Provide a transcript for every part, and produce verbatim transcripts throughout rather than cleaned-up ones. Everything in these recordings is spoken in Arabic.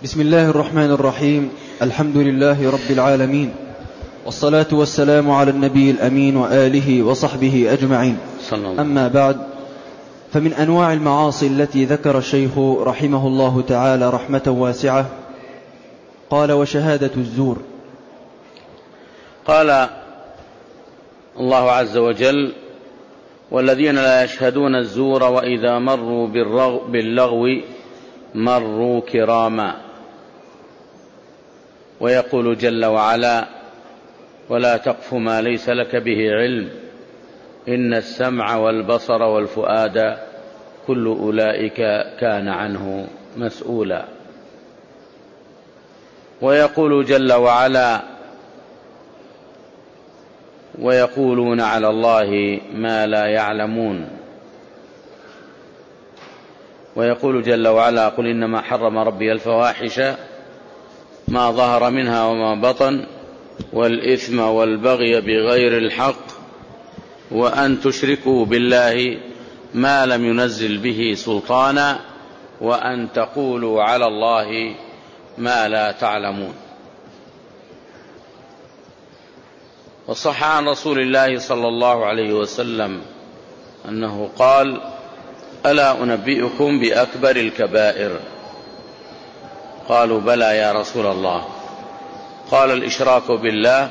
بسم الله الرحمن الرحيم. الحمد لله رب العالمين، والصلاة والسلام على النبي الأمين وآله وصحبه أجمعين. أما بعد، فمن أنواع المعاصي التي ذكر الشيخ رحمه الله تعالى رحمة واسعة قال: وشهادة الزور. قال الله عز وجل: والذين لا يشهدون الزور وإذا مروا باللغو مروا كراما. ويقول جل وعلا: ولا تقف ما ليس لك به علم إن السمع والبصر والفؤاد كل أولئك كان عنه مسؤولا. ويقول جل وعلا: ويقولون على الله ما لا يعلمون. ويقول جل وعلا: قل إنما حرم ربي الفواحش ما ظهر منها وما بطن والإثم والبغي بغير الحق وأن تشركوا بالله ما لم ينزل به سلطانا وأن تقولوا على الله ما لا تعلمون. وصح عن رسول الله صلى الله عليه وسلم أنه قال: ألا أنبئكم بأكبر الكبائر؟ قالوا: بلى يا رسول الله. قال: الإشراك بالله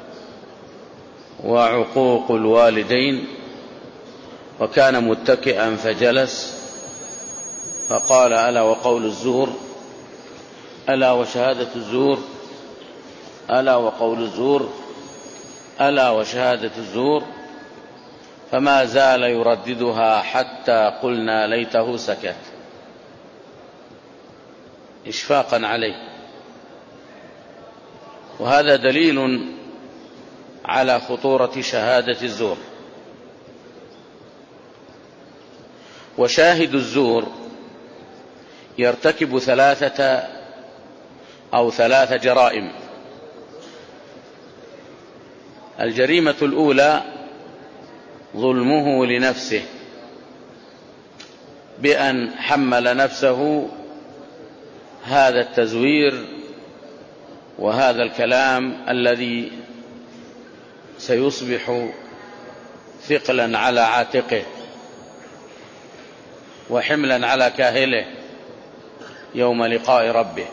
وعقوق الوالدين. وكان متكئا فجلس فقال: ألا وقول الزور، ألا وشهادة الزور، ألا وقول الزور، ألا وشهادة الزور. فما زال يرددها حتى قلنا ليته سكت، إشفاقا عليه. وهذا دليل على خطورة شهادة الزور. وشاهد الزور يرتكب ثلاثة أو ثلاث جرائم. الجريمة الأولى ظلمه لنفسه بأن حمل نفسه هذا التزوير وهذا الكلام الذي سيصبح ثقلا على عاتقه وحملا على كاهله يوم لقاء ربه.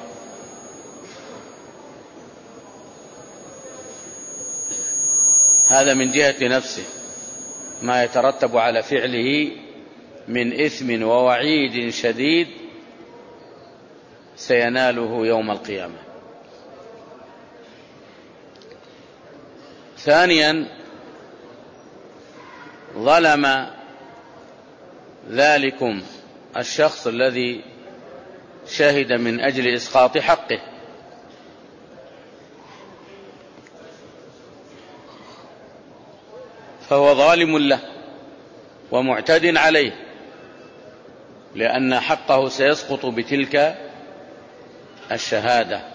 هذا من جهة نفسه، ما يترتب على فعله من إثم ووعيد شديد سيناله يوم القيامة. ثانيا، ظلم ذلكم الشخص الذي شهد من أجل إسقاط حقه. فهو ظالم له ومعتد عليه، لأن حقه سيسقط بتلك الشهادة،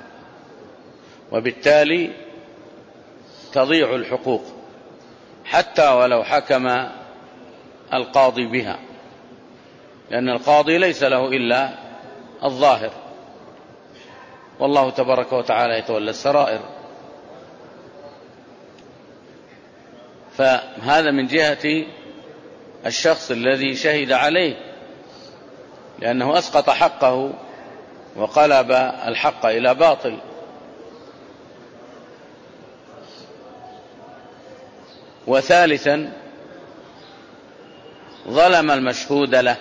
وبالتالي تضيع الحقوق حتى ولو حكم القاضي بها، لأن القاضي ليس له إلا الظاهر، والله تبارك وتعالى يتولى السرائر. فهذا من جهة الشخص الذي شهد عليه، لأنه أسقط حقه وقلب الحق إلى باطل. وثالثا، ظلم المشهود له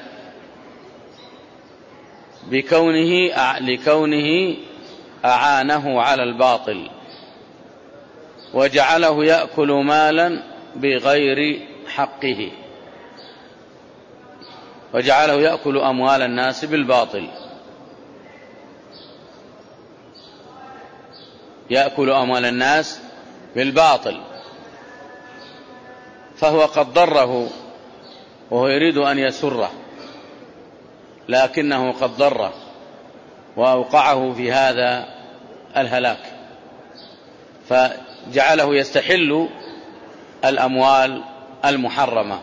بكونه لكونه أعانه على الباطل وجعله يأكل مالا بغير حقه، وجعله يأكل أموال الناس بالباطل، يأكل أموال الناس بالباطل. فهو قد ضره وهو يريد أن يسره، لكنه قد ضره وأوقعه في هذا الهلاك، فجعله يستحل الأموال المحرمة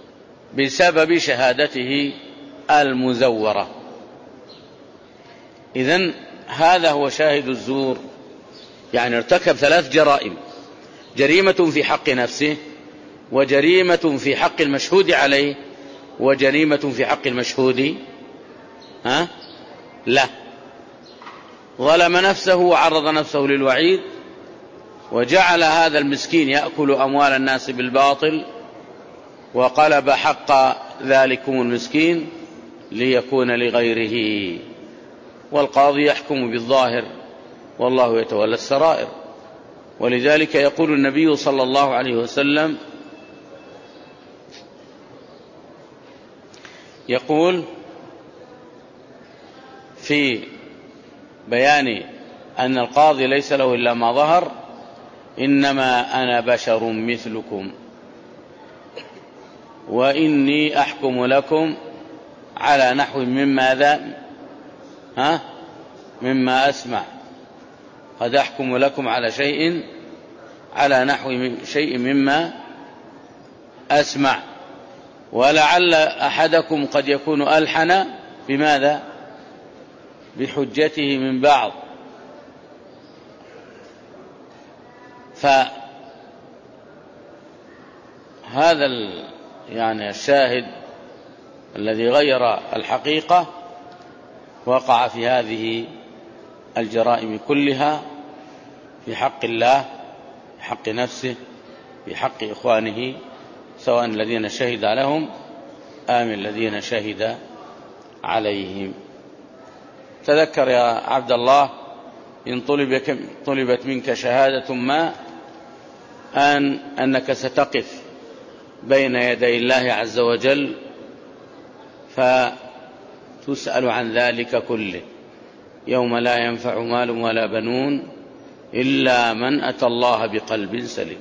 بسبب شهادته المزورة. إذن هذا هو شاهد الزور، يعني ارتكب ثلاث جرائم: جريمة في حق نفسه، وجريمة في حق المشهود عليه، وجريمة في حق المشهود ها لا. ظلم نفسه وعرض نفسه للوعيد، وجعل هذا المسكين يأكل أموال الناس بالباطل، وقلب حق ذلكم المسكين ليكون لغيره. والقاضي يحكم بالظاهر والله يتولى السرائر. ولذلك يقول النبي صلى الله عليه وسلم، يقول في بيان أن القاضي ليس له إلا ما ظهر: إنما أنا بشر مثلكم وإني أحكم لكم على نحو مما ذا ها مما أسمع. قد أحكم لكم على شيء على نحو شيء مما أسمع، ولعل أحدكم قد يكون ألحن بماذا؟ بحجته من بعض. فهذا يعني الشاهد الذي غير الحقيقة وقع في هذه الجرائم كلها، في حق الله، في حق نفسه، في حق إخوانه، سواء الذين شهد لهم آم الذين شهد عليهم. تذكر يا عبد الله، إن طلبت منك شهادة ما أن أنك ستقف بين يدي الله عز وجل فتسأل عن ذلك كله، يوم لا ينفع مال ولا بنون إلا من أتى الله بقلب سليم.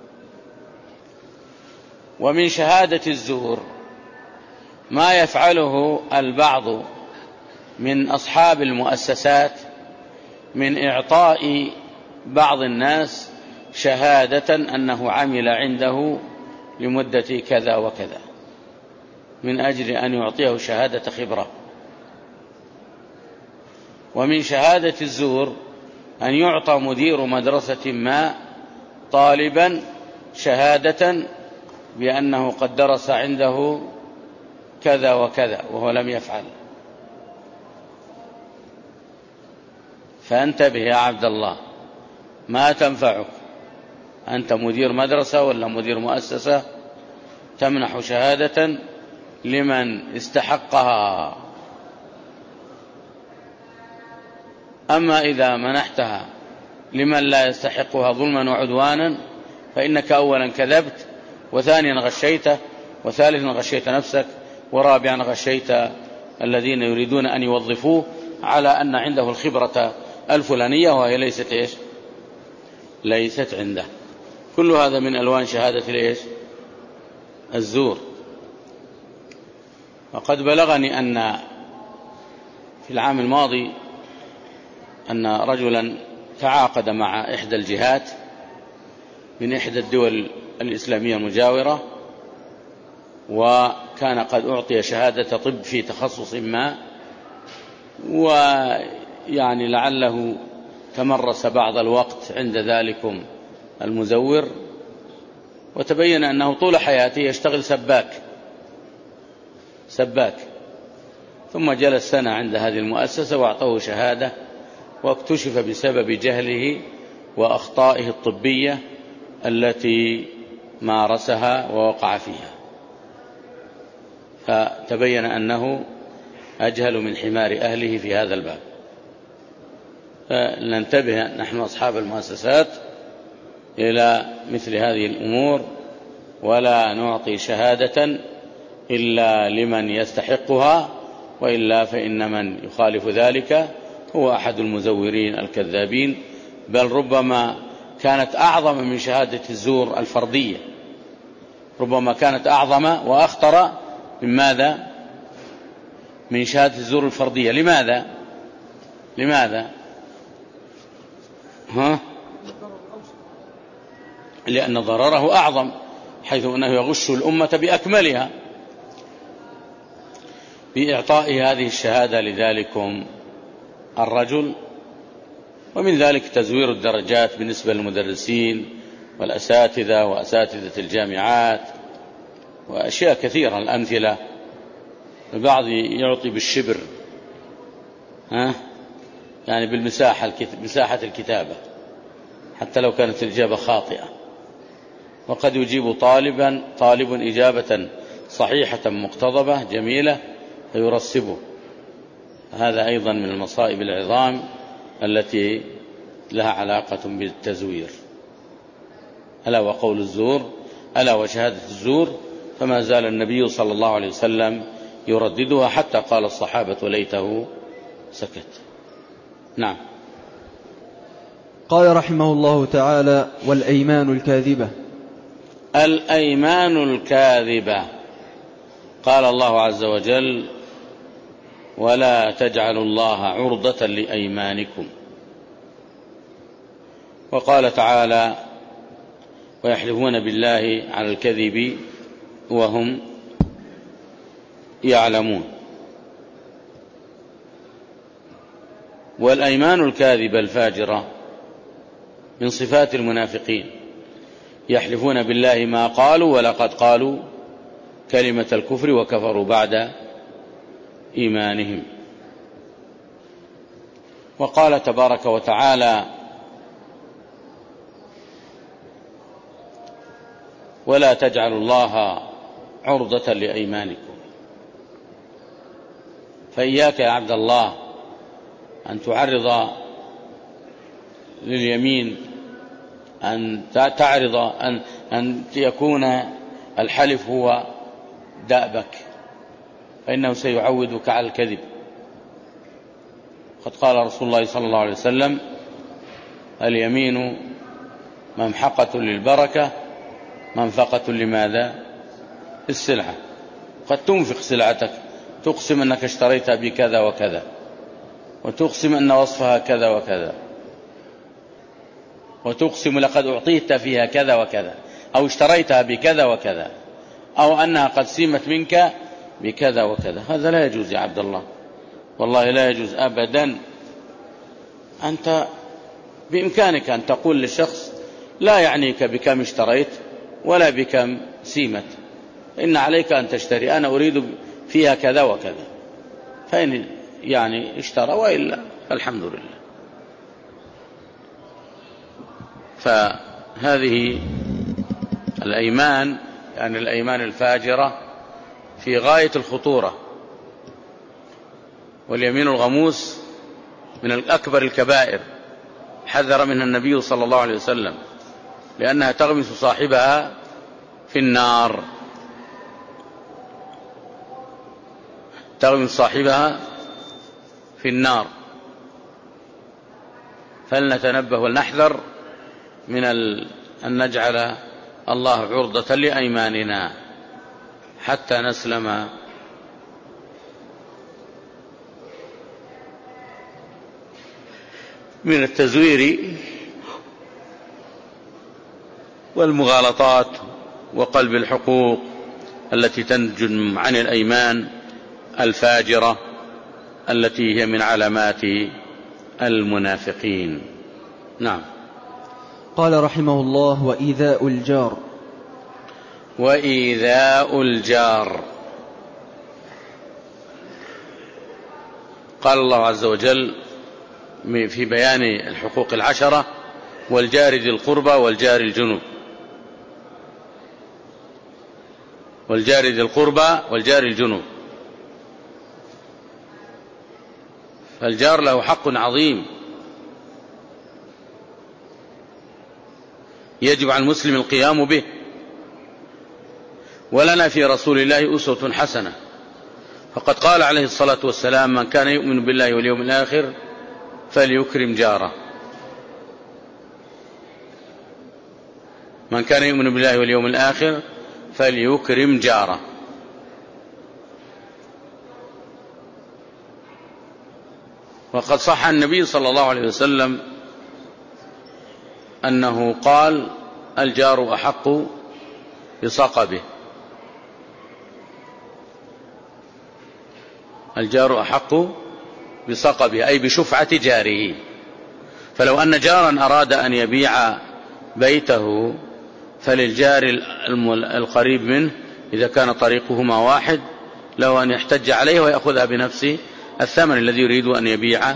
ومن شهادة الزور ما يفعله البعض من أصحاب المؤسسات من إعطاء بعض الناس شهادة أنه عمل عنده لمدة كذا وكذا، من أجل أن يعطيه شهادة خبرة. ومن شهادة الزور أن يعطى مدير مدرسة ما طالبا شهادة بأنه قد درس عنده كذا وكذا وهو لم يفعل. فانتبه يا عبد الله، ما تنفعك، أنت مدير مدرسة ولا مدير مؤسسة، تمنح شهادة لمن استحقها. أما إذا منحتها لمن لا يستحقها ظلما وعدوانا فإنك أولا كذبت، وثانيا غشيته، وثالثا غشيت نفسك، ورابعا غشيت الذين يريدون أن يوظفوه على أن عنده الخبرة الفلانية وهي ليست إيش؟ ليست عنده. كل هذا من ألوان شهادة الإيش؟ الزور. وقد بلغني أن في العام الماضي أن رجلا تعاقد مع إحدى الجهات من إحدى الدول الإسلامية المجاورة، وكان قد أعطي شهادة طب في تخصص ما، ويعني لعله تمرس بعض الوقت عند ذلكم المزور، وتبين أنه طول حياته يشتغل سباك سباك ثم جلس سنة عند هذه المؤسسة وأعطوه شهادة، واكتشف بسبب جهله وأخطائه الطبية التي مارسها ووقع فيها، فتبين أنه أجهل من حمار أهله في هذا الباب. فلننتبه نحن أصحاب المؤسسات إلى مثل هذه الأمور، ولا نعطي شهادة إلا لمن يستحقها، وإلا فإن من يخالف ذلك هو أحد المزورين الكذابين، بل ربما كانت أعظم من شهادة الزور الفردية، ربما كانت أعظم وأخطر من ماذا؟ من شهادة الزور الفردية. لماذا؟ لماذا؟ ها؟ لأن ضرره أعظم، حيث أنه يغش الأمة بأكملها بإعطاء هذه الشهادة لذلكم الرجل. ومن ذلك تزوير الدرجات بالنسبة للمدرسين والأساتذة وأساتذة الجامعات وأشياء كثيرة. الأمثلة: البعض يعطي بالشبر، ها يعني بالمساحة مساحة الكتابة حتى لو كانت الإجابة خاطئة، وقد يجيب طالبا طالب إجابة صحيحة مقتضبة جميلة فيرسبه. هذا أيضا من المصائب العظام التي لها علاقة بالتزوير. ألا وقول الزور، ألا وشهادة الزور، فما زال النبي صلى الله عليه وسلم يرددها حتى قال الصحابة ليته سكت. نعم. قال رحمه الله تعالى: والأيمان الكاذبة. الأيمان الكاذبة، قال الله عز وجل: ولا تجعلوا الله عرضة لأيمانكم. وقال تعالى: ويحلفون بالله على الكذب وهم يعلمون. والأيمان الكاذبة الفاجرة من صفات المنافقين، يحلفون بالله ما قالوا ولقد قالوا كلمة الكفر وكفروا بعد إيمانهم. وقال تبارك وتعالى: ولا تجعلوا الله عرضة لأيمانكم. فإياك يا عبد الله أن تعرض لليمين، أن تعرض أن, أن يكون الحلف هو دأبك، فإنه سيعودك على الكذب. قد قال رسول الله صلى الله عليه وسلم: اليمين ممحقة للبركة منفقة لماذا؟ السلعة. قد تنفق سلعتك، تقسم أنك اشتريتها بكذا وكذا، وتقسم أن وصفها كذا وكذا، وتقسم لقد أعطيت فيها كذا وكذا، أو اشتريتها بكذا وكذا، أو أنها قد سيمت منك بكذا وكذا. هذا لا يجوز يا عبد الله، والله لا يجوز أبدا. أنت بإمكانك أن تقول للشخص: لا يعنيك بكم اشتريت ولا بكم سيمت، إن عليك أن تشتري، أنا أريد فيها كذا وكذا، فإن يعني اشترى، وإلا فالحمد لله. فهذه الأيمان يعني الأيمان الفاجرة في غاية الخطورة. واليمين الغموس من الأكبر الكبائر، حذر منها النبي صلى الله عليه وسلم، لأنها تغمس صاحبها في النار، تغمس صاحبها في النار. فلنتنبه ولنحذر من أن نجعل الله عرضة لأيماننا حتى نسلم. من التزوير والمغالطات وقلب الحقوق التي تنجم عن الأيمان الفاجرة التي هي من علامات المنافقين. نعم. قال رحمه الله: وإيذاء الجار. وإيذاء الجار، قال الله عز وجل في بيان الحقوق العشرة: والجار ذي القربى والجار الجنوب. والجار ذي القربى والجار الجنوب. فالجار له حق عظيم يجب على المسلم القيام به. ولنا في رسول الله أسوة حسنة، فقد قال عليه الصلاة والسلام: من كان يؤمن بالله واليوم الآخر فليكرم جاره. من كان يؤمن بالله واليوم الآخر فليكرم جاره. وقد صح النبي صلى الله عليه وسلم أنه قال: الجار أحق بصقبه. الجار أحق بصقبه أي بشفعة جاره. فلو أن جارا أراد أن يبيع بيته فللجار القريب منه إذا كان طريقهما واحد له أن يحتج عليه ويأخذها بنفسه الثمن الذي يريد أن يبيع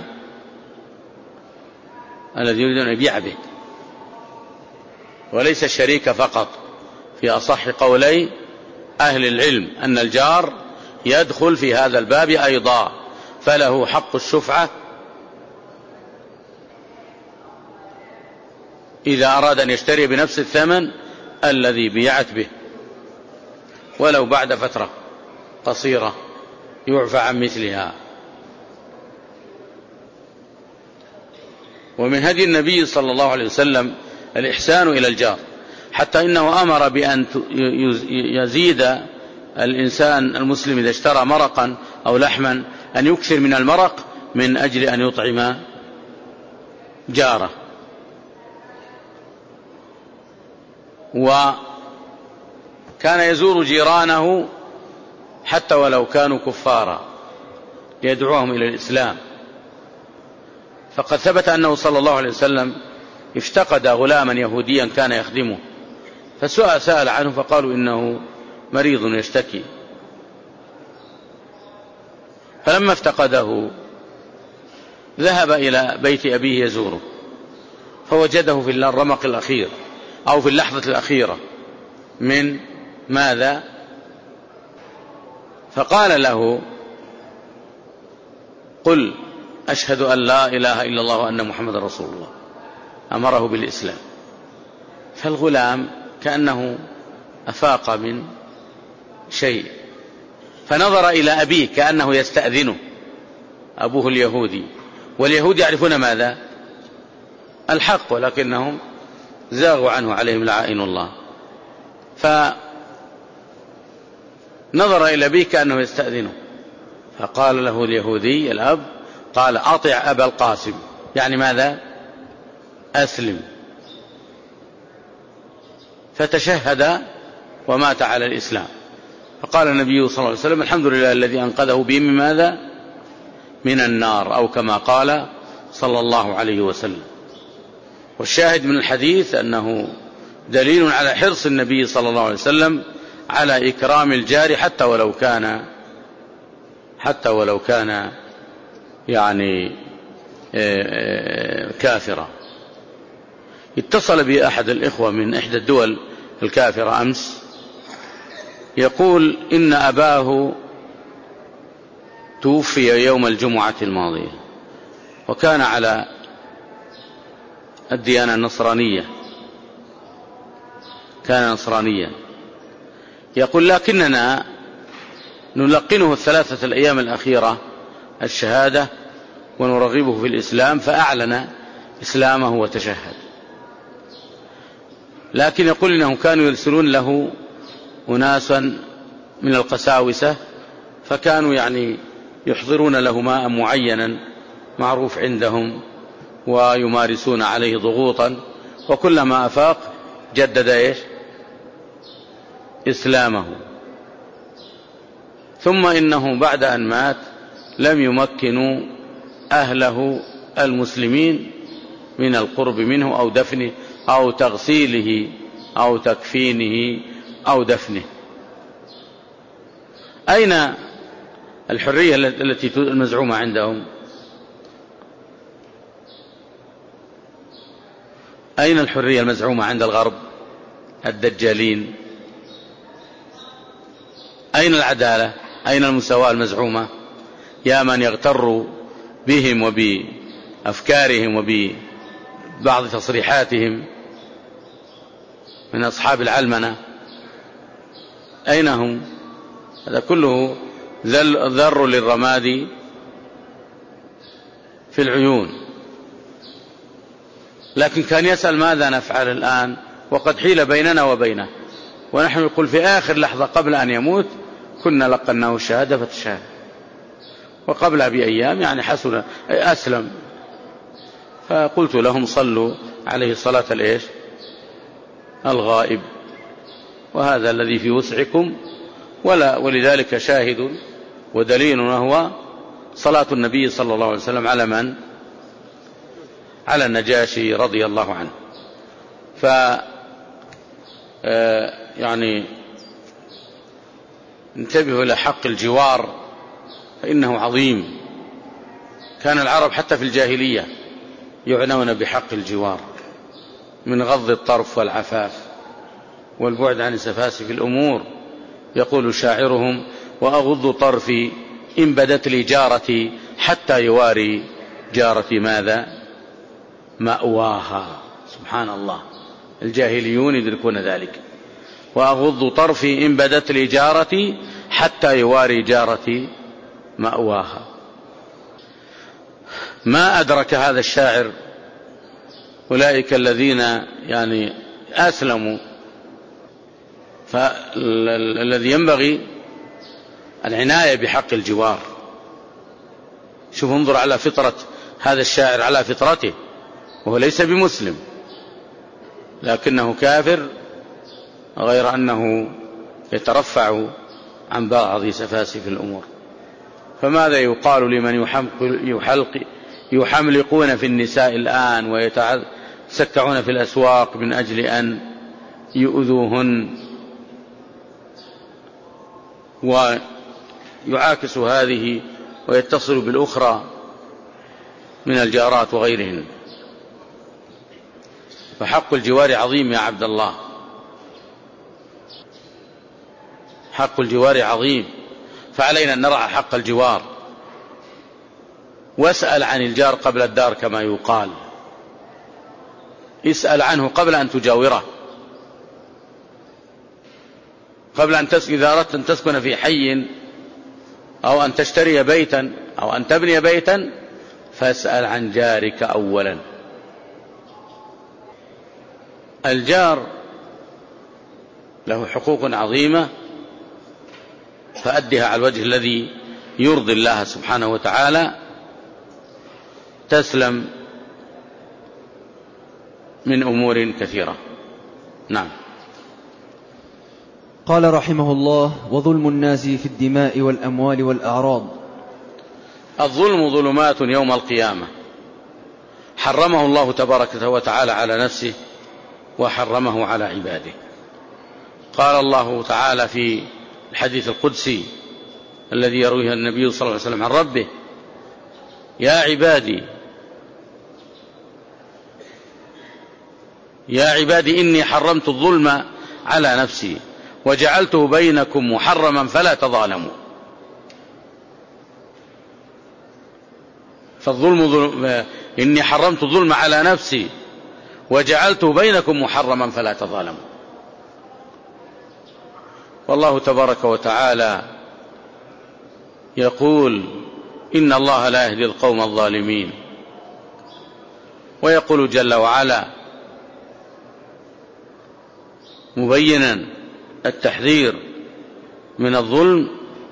الذي يريد أن يبيع به، وليس الشريك فقط. في أصح قولي أهل العلم أن الجار يدخل في هذا الباب أيضا، فله حق الشفعة إذا أراد أن يشتري بنفس الثمن الذي بيعت به، ولو بعد فترة قصيرة يعفى عن مثلها. ومن هدي النبي صلى الله عليه وسلم الإحسان إلى الجار، حتى إنه أمر بأن يزيد الإنسان المسلم إذا اشترى مرقا أو لحما أن يكثر من المرق من أجل أن يطعم جاره. وكان يزور جيرانه حتى ولو كانوا كفارا ليدعوهم إلى الإسلام. فقد ثبت أنه صلى الله عليه وسلم افتقد غلاما يهوديا كان يخدمه، فسأل سأل عنه فقالوا إنه مريض يشتكي. فلما افتقده ذهب إلى بيت أبيه يزوره، فوجده في الرمق الأخير أو في اللحظة الأخيرة من ماذا؟ فقال له: قل أشهد أن لا إله إلا الله وأن محمد رسول الله. أمره بالإسلام. فالغلام كأنه أفاق من شيء، فنظر إلى أبيه كأنه يستأذنه، أبوه اليهودي، واليهود يعرفون ماذا؟ الحق، ولكنهم زاغوا عنه عليهم لعائن الله. فنظر إلى أبيه كأنه يستأذنه، فقال له اليهودي الأب، قال: أطع أبا القاسم، يعني ماذا؟ أسلم. فتشهد ومات على الإسلام. فقال النبي صلى الله عليه وسلم: الحمد لله الذي أنقذه به من ماذا؟ من النار، أو كما قال صلى الله عليه وسلم. والشاهد من الحديث أنه دليل على حرص النبي صلى الله عليه وسلم على إكرام الجار حتى ولو كان حتى ولو كان يعني كافرا. اتصل بي أحد الإخوة من إحدى الدول الكافرة أمس، يقول إن أباه توفي يوم الجمعة الماضية، وكان على الديانة النصرانية، كان نصرانيا. يقول: لكننا نلقنه الثلاثة الأيام الأخيرة الشهادة ونرغبه في الإسلام، فأعلن إسلامه وتشهد. لكن يقول إنهم كانوا يرسلون له أناسا من القساوسة، فكانوا يعني يحضرون له ماء معينا معروف عندهم ويمارسون عليه ضغوطا، وكلما أفاق جدد إيش؟ إسلامه. ثم إنه بعد أن مات لم يمكنوا أهله المسلمين من القرب منه أو دفنه أو تغسيله أو تكفينه أو دفنه. أين الحرية التي المزعومة عندهم؟ أين الحرية المزعومة عند الغرب الدجالين؟ أين العدالة؟ أين المساواة المزعومة؟ يا من يغتر بهم وبأفكارهم وببعض تصريحاتهم من أصحاب العلمنة، أين هم؟ هذا كله ذر للرماد في العيون. لكن كان يسأل ماذا نفعل الآن وقد حيل بيننا وبينه، ونحن نقول في آخر لحظة قبل أن يموت كنا لقناه الشهادة فتشهد، وقبلها بأيام يعني حسن أسلم. فقلت لهم: صلوا عليه صلاة الإيش؟ الغائب، وهذا الذي في وسعكم. ولا ولذلك شاهد ودليل وهو صلاة النبي صلى الله عليه وسلم على من؟ على النجاشي رضي الله عنه. ف يعني انتبهوا إلى حق الجوار فإنه عظيم. كان العرب حتى في الجاهلية يعنون بحق الجوار من غض الطرف والعفاف والبعد عن سفاسف الأمور. يقول شاعرهم: وأغض طرفي إن بدت لي جارتي حتى يواري جارتي ماذا؟ مأواها. سبحان الله، الجاهليون يدركون ذلك. وأغض طرفي إن بدت لي جارتي حتى يواري جارتي مأواها. ما أدرك هذا الشاعر أولئك الذين يعني أسلموا. فالذي ينبغي العناية بحق الجوار. شوف، انظر على فطرة هذا الشاعر، على فطرته، وهو ليس بمسلم لكنه كافر، غير أنه يترفع عن بعض سفاسف الأمور. فماذا يقال لمن يحلق يحملقون في النساء الآن ويتسكعون في الأسواق من أجل أن يؤذوهن، ويعاكس هذه ويتصل بالأخرى من الجارات وغيرهن؟ فحق الجوار عظيم يا عبد الله، حق الجوار عظيم. فعلينا أن نرعى حق الجوار. واسأل عن الجار قبل الدار كما يقال. اسأل عنه قبل أن تجاوره، قبل أن تسكن. إذا أردت أن تسكن في حي أو أن تشتري بيتا أو أن تبني بيتا فاسأل عن جارك أولا. الجار له حقوق عظيمة فأدها على الوجه الذي يرضي الله سبحانه وتعالى، تسلم من أمور كثيرة. نعم. قال رحمه الله: وظلم الناس في الدماء والأموال والأعراض. الظلم ظلمات يوم القيامة، حرمه الله تبارك وتعالى على نفسه وحرمه على عباده. قال الله تعالى في الحديث القدسي الذي يرويه النبي صلى الله عليه وسلم عن ربه: يا عبادي يا عبادي إني حرمت الظلم على نفسي وجعلته بينكم محرما فلا تظالموا. فالظلم ظلم، إني حرمت الظلم على نفسي وجعلته بينكم محرما فلا تظالموا. والله تبارك وتعالى يقول: إن الله لا يهدي القوم الظالمين. ويقول جل وعلا مبينا التحذير من الظلم: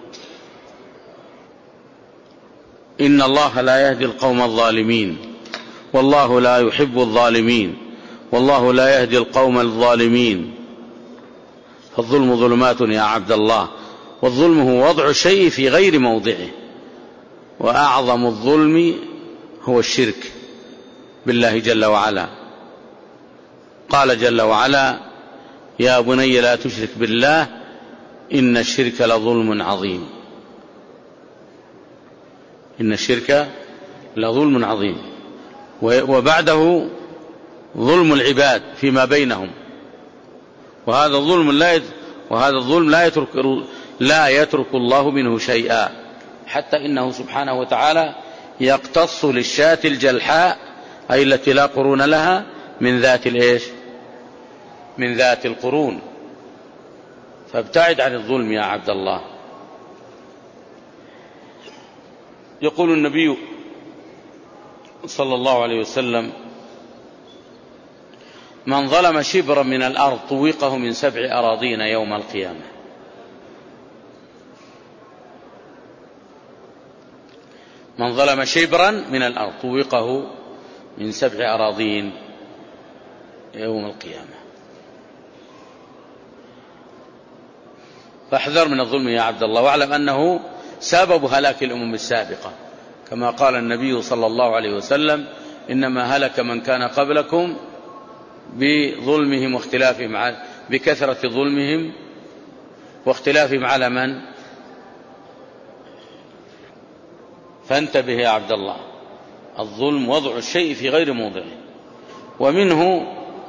إن الله لا يهدي القوم الظالمين والله لا يحب الظالمين والله لا يهدي القوم الظالمين. فالظلم ظلمات يا عبد الله، والظلم هو وضع الشيء في غير موضعه، وأعظم الظلم هو الشرك بالله جل وعلا. قال جل وعلا: يا بني لا تشرك بالله إن الشرك لظلم عظيم. إن الشرك لظلم عظيم. وبعده ظلم العباد فيما بينهم، وهذا الظلم لا وهذا الظلم لا يترك لا يترك الله منه شيئا، حتى إنه سبحانه وتعالى يقتص للشاة الجلحاء، أي التي لا قرون لها، من ذات الإيش؟ من ذات القرون. فابتعد عن الظلم يا عبد الله. يقول النبي صلى الله عليه وسلم: من ظلم شبرا من الأرض طوقه من سبع أراضين يوم القيامة. من ظلم شبرا من الأرض طوقه من سبع أراضين يوم القيامة. فاحذر من الظلم يا عبد الله، واعلم أنه سبب هلاك الأمم السابقة كما قال النبي صلى الله عليه وسلم: إنما هلك من كان قبلكم بظلمهم واختلافهم على بكثرة ظلمهم واختلافهم على من؟ فانتبه يا عبد الله، الظلم وضع الشيء في غير موضعه، ومنه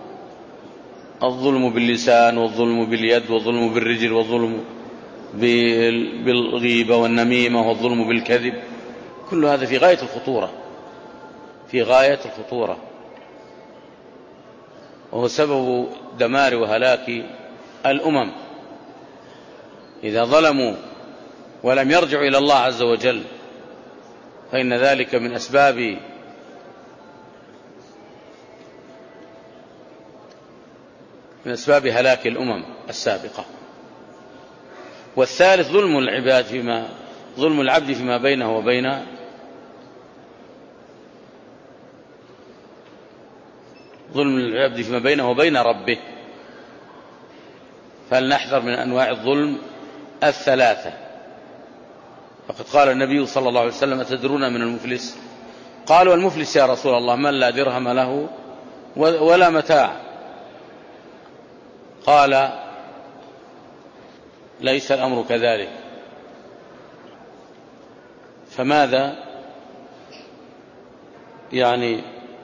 الظلم باللسان والظلم باليد والظلم بالرجل والظلم بالغيبة والنميمة والظلم بالكذب، كل هذا في غاية الخطورة، في غاية الخطورة، وهو سبب دمار وهلاك الأمم. إذا ظلموا ولم يرجعوا إلى الله عز وجل فإن ذلك من أسباب من أسباب هلاك الأمم السابقة. والثالث ظلم العباد فيما ظلم العبد فيما بينه وبين ظلم العبد فيما بينه وبين ربه. فلنحذر من أنواع الظلم الثلاثة. فقد قال النبي صلى الله عليه وسلم: أتدرون من المفلس؟ قالوا: المفلس يا رسول الله من لا درهم له ولا متاع. قال: ليس الأمر كذلك. فماذا يعني؟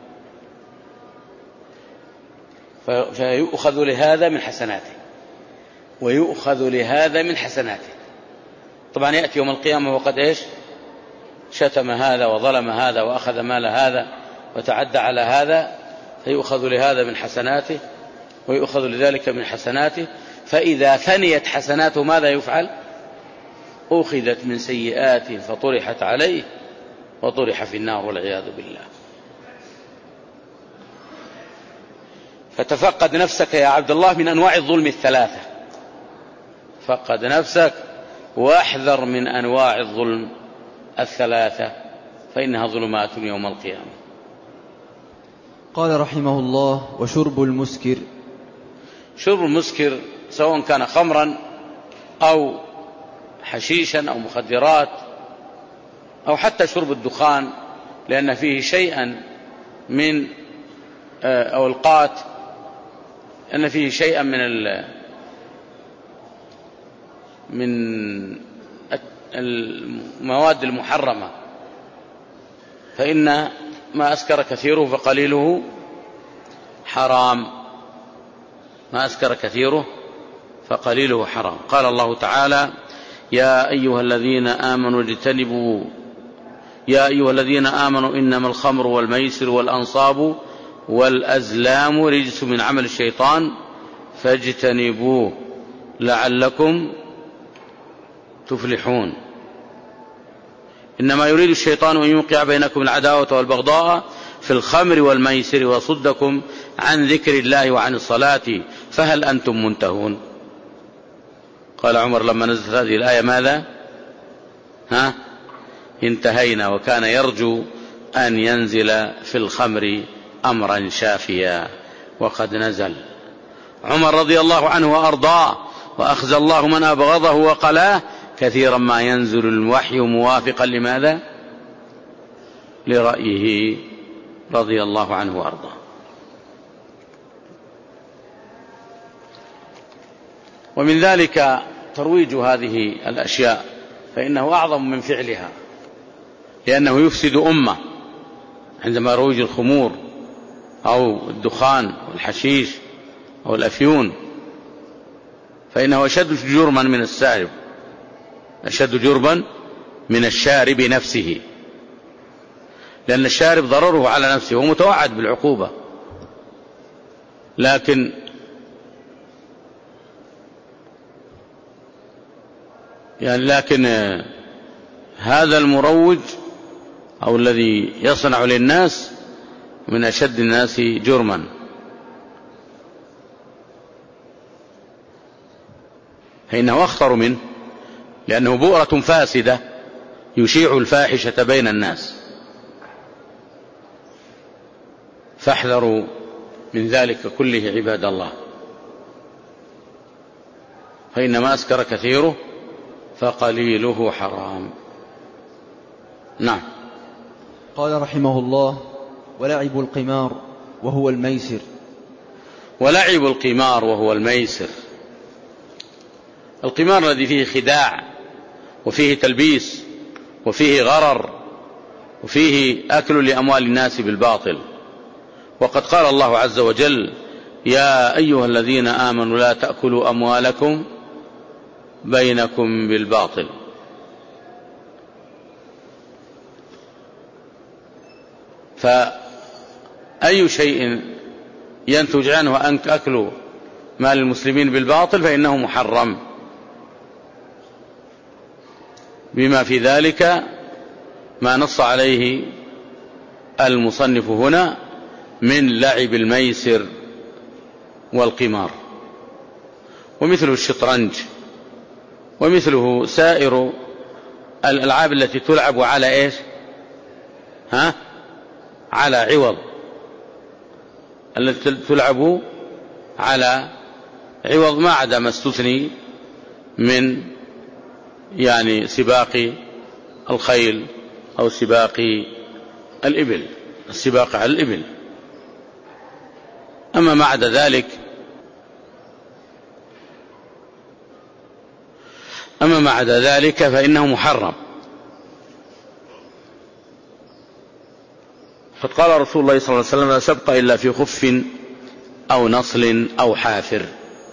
فيؤخذ لهذا من حسناته ويؤخذ لهذا من حسناته. طبعا يأتي يوم القيامة وقد إيش؟ شتم هذا وظلم هذا وأخذ مال هذا وتعدى على هذا، فيؤخذ لهذا من حسناته ويؤخذ لذلك من حسناته. فإذا ثنيت حسناته ماذا يفعل؟ أخذت من سيئاته فطرحت عليه وطرح في النار والعياذ بالله. فتفقد نفسك يا عبد الله من أنواع الظلم الثلاثة، فقد نفسك واحذر من أنواع الظلم الثلاثة فإنها ظلمات يوم القيامة. قال رحمه الله: وشرب المسكر. شرب المسكر سواء كان خمرا أو حشيشا أو مخدرات أو حتى شرب الدخان، لأن فيه شيئا من أو القات، أن فيه شيئا من ال من المواد المحرمة، فإن ما أسكر كثيره فقليله حرام. ما أسكر كثيره فقليله حرام. قال الله تعالى: يا أيها الذين آمنوا اجتنبوا يا أيها الذين آمنوا إنما الخمر والميسر والأنصاب والأزلام رجس من عمل الشيطان فاجتنبوه لعلكم تفلحون. إنما يريد الشيطان أن يوقع بينكم العداوة والبغضاء في الخمر والميسر ويصدكم عن ذكر الله وعن الصلاة فهل أنتم منتهون؟ قال عمر لما نزلت هذه الآية: ماذا؟ ها؟ انتهينا. وكان يرجو أن ينزل في الخمر أمرا شافيا، وقد نزل. عمر رضي الله عنه وأرضاه، وأخزى الله من أبغضه وقلاه، كثيرا ما ينزل الوحي موافقا لماذا؟ لرأيه رضي الله عنه وأرضاه. ومن ذلك ترويج هذه الأشياء، فإنه أعظم من فعلها، لأنه يفسد أمة. عندما يروج الخمور أو الدخان أو الحشيش أو الأفيون فإنه أشد جرما من السارب، أشد جرما من الشارب نفسه، لأن الشارب ضرره على نفسه وهو متوعد بالعقوبة. لكن يعني لكن هذا المروج أو الذي يصنع للناس من أشد الناس جرما. فإنه أخطر منه، لأنه بؤرة فاسدة يشيع الفاحشة بين الناس. فاحذروا من ذلك كله عباد الله، فإنما أسكر كثيره فقليله حرام. نعم. قال رحمه الله: ولعب القمار وهو الميسر. ولعب القمار وهو الميسر، القمار الذي فيه خداع وفيه تلبيس وفيه غرر وفيه أكل لأموال الناس بالباطل. وقد قال الله عز وجل: يا أيها الذين آمنوا لا تأكلوا أموالكم بينكم بالباطل. فأي شيء ينتج عنه أن أكل مال المسلمين بالباطل فإنه محرم، بما في ذلك ما نص عليه المصنف هنا من لعب الميسر والقمار، ومثله الشطرنج، ومثله سائر الألعاب التي تلعب على إيش؟ ها؟ على عوض، التي تلعب على عوض، ما عدا ما استثني من يعني سباق الخيل أو سباق الإبل، السباق على الإبل. أما ما عدا ذلك أما ما عدا ذلك فإنه محرم. قد قال رسول الله صلى الله عليه وسلم: لا سبق إلا في خف أو نصل أو حافر.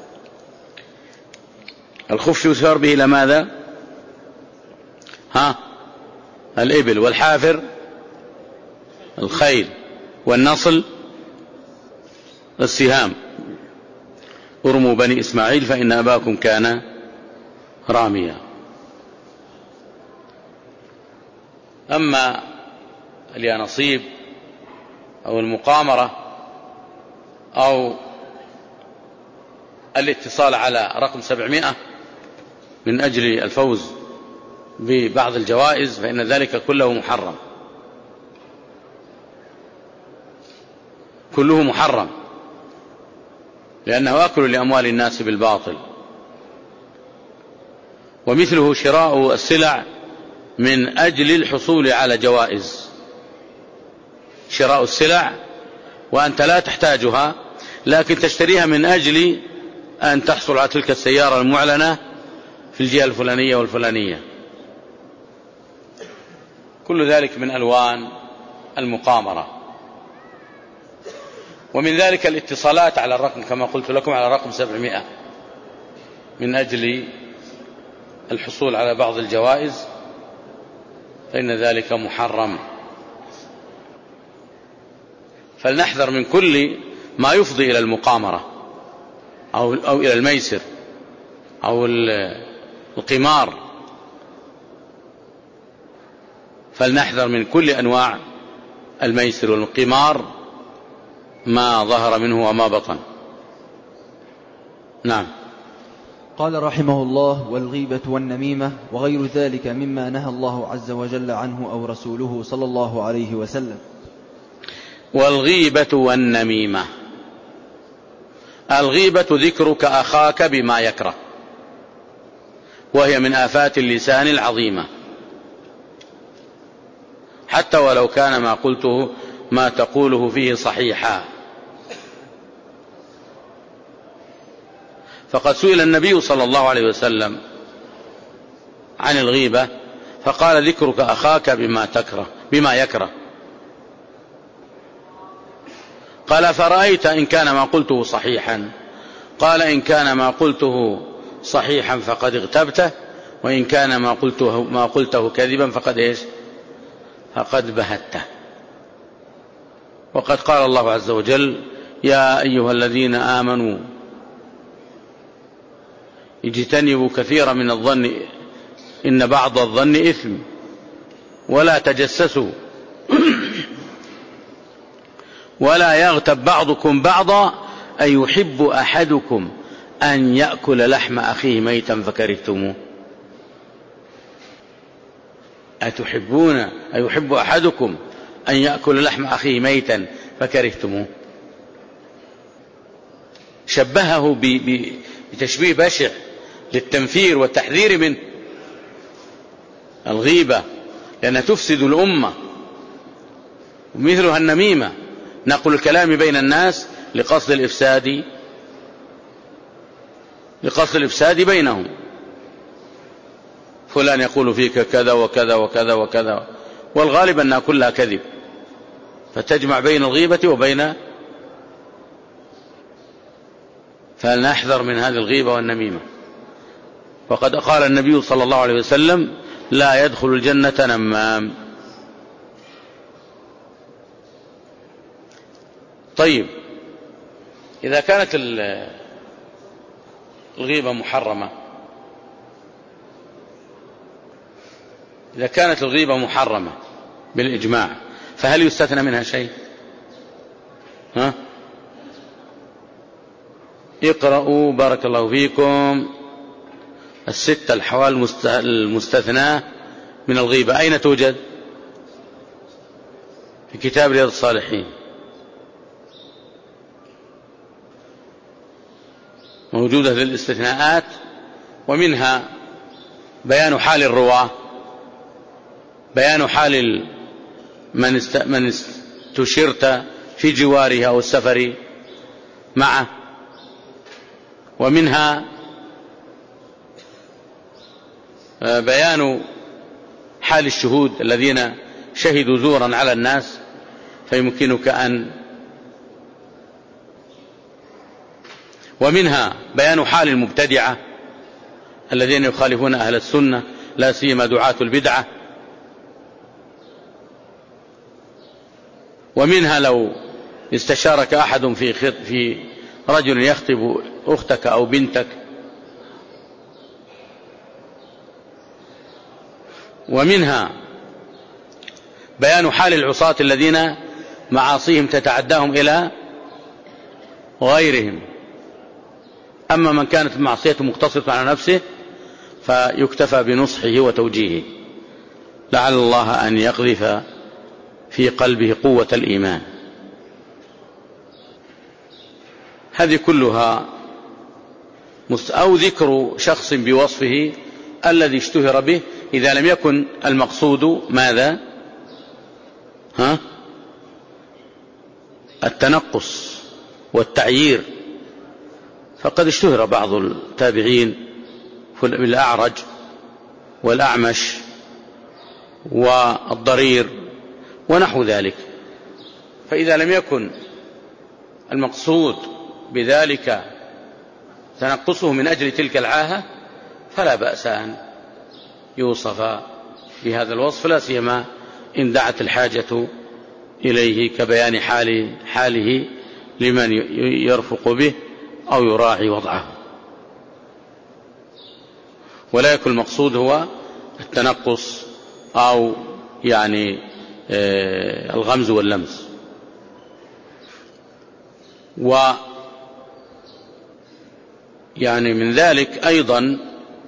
الخف يشار به إلى ماذا؟ ها؟ الإبل، والحافر الخيل، والنصل السهام. ارموا بني إسماعيل فإن أباكم كان راميا. أما اليانصيب أو المقامرة أو الاتصال على رقم سبعمائة من أجل الفوز ببعض الجوائز فإن ذلك كله محرم، كله محرم، لأنه أكل لأموال الناس بالباطل. ومثله شراء السلع من أجل الحصول على جوائز، شراء السلع وأنت لا تحتاجها لكن تشتريها من أجل أن تحصل على تلك السيارة المعلنة في الجهة الفلانية والفلانية. كل ذلك من ألوان المقامرة. ومن ذلك الاتصالات على الرقم كما قلت لكم على رقم سبعمائة من أجل الحصول على بعض الجوائز فإن ذلك محرم. فلنحذر من كل ما يفضي إلى المقامرة أو, أو إلى الميسر أو القمار، فلنحذر من كل أنواع الميسر والقمار ما ظهر منه وما بطن. نعم. قال رحمه الله: والغيبة والنميمة وغير ذلك مما نهى الله عز وجل عنه أو رسوله صلى الله عليه وسلم. والغيبة والنميمة، الغيبة ذكرك أخاك بما يكره، وهي من آفات اللسان العظيمة، حتى ولو كان ما قلته ما تقوله فيه صحيحا. فقد سئل النبي صلى الله عليه وسلم عن الغيبة فقال: ذكرك أخاك بما تكره بما يكره. قال: فرأيت إن كان ما قلته صحيحا؟ قال: إن كان ما قلته صحيحا فقد اغتبته، وإن كان ما قلته, ما قلته كذبا فقد إيش؟ فقد بهته. وقد قال الله عز وجل: يا أيها الذين آمنوا اجتنبوا كثيرا من الظن إن بعض الظن إثم ولا تجسسوا ولا يغتب بعضكم بعضا أيحب أحدكم أن يأكل لحم أخيه ميتا فكرهتموه. أتحبون أيحب أحدكم أن يأكل لحم أخيه ميتا فكرهتموه. شبهه بتشبيه بشع للتنفير والتحذير من الغيبة، لأنها تفسد الأمة ومثلها النميمة، نقل الكلام بين الناس لقصد الإفساد لقصد الإفساد بينهم. فلان يقول فيك كذا وكذا وكذا وكذا، والغالب أنها كلها كذب، فتجمع بين الغيبة وبين، فلنحذر من هذه الغيبة والنميمة. وقد قال النبي صلى الله عليه وسلم: لا يدخل الجنة نمام. طيب، إذا كانت الغيبة محرمة إذا كانت الغيبة محرمة بالإجماع، فهل يستثنى منها شيء؟ ها؟ اقرأوا بارك الله فيكم الست الحوال المستثناة من الغيبة. أين توجد؟ في كتاب رياض الصالحين، موجودة للاستثناءات، ومنها بيان حال الرواة، بيان حال من است... من استشرت في جواره أو السفر معه، ومنها بيان حال الشهود الذين شهدوا زورا على الناس، فيمكنك أن ومنها بيان حال المبتدعة الذين يخالفون أهل السنة، لا سيما دعاة البدعة. ومنها لو استشارك أحد في في رجل يخطب أختك أو بنتك. ومنها بيان حال العصاة الذين معاصيهم تتعداهم إلى غيرهم. أما من كانت المعصية مقتصرة على نفسه فيكتفى بنصحه وتوجيهه، لعل الله أن يقذف في قلبه قوة الإيمان. هذه كلها أو ذكر شخص بوصفه الذي اشتهر به، إذا لم يكن المقصود ماذا؟ ها؟ التنقص والتعيير. فقد اشتهر بعض التابعين بالأعرج والأعمش والضرير ونحو ذلك، فإذا لم يكن المقصود بذلك تنقصه من أجل تلك العاهة فلا بأس أن يوصف بهذا الوصف، لا سيما إن دعت الحاجة إليه كبيان حال حاله لمن يرفق به أو يراعي وضعه، ولا يكون المقصود هو التنقص أو يعني الغمز واللمس. و يعني من ذلك أيضا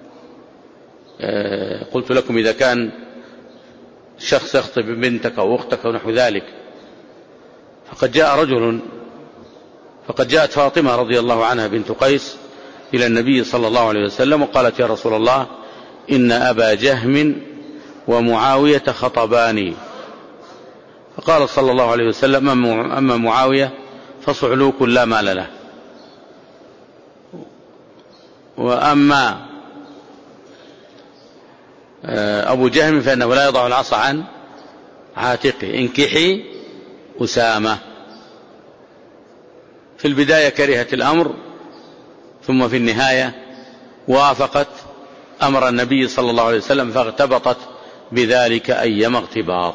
قلت لكم إذا كان شخص يخطب بنتك أو أختك أو نحو ذلك، فقد جاء رجل فقد جاءت فاطمة رضي الله عنها بنت قيس إلى النبي صلى الله عليه وسلم وقالت: يا رسول الله، إن أبا جهم ومعاوية خطباني. فقال صلى الله عليه وسلم: أما معاوية فصعلوك لا مال له، وأما أبو جهم فإنه لا يضع العصا عن عاتقه، انكحي أسامة. في البداية كرهت الأمر، ثم في النهاية وافقت أمر النبي صلى الله عليه وسلم، فاغتبطت بذلك أيما اغتباط.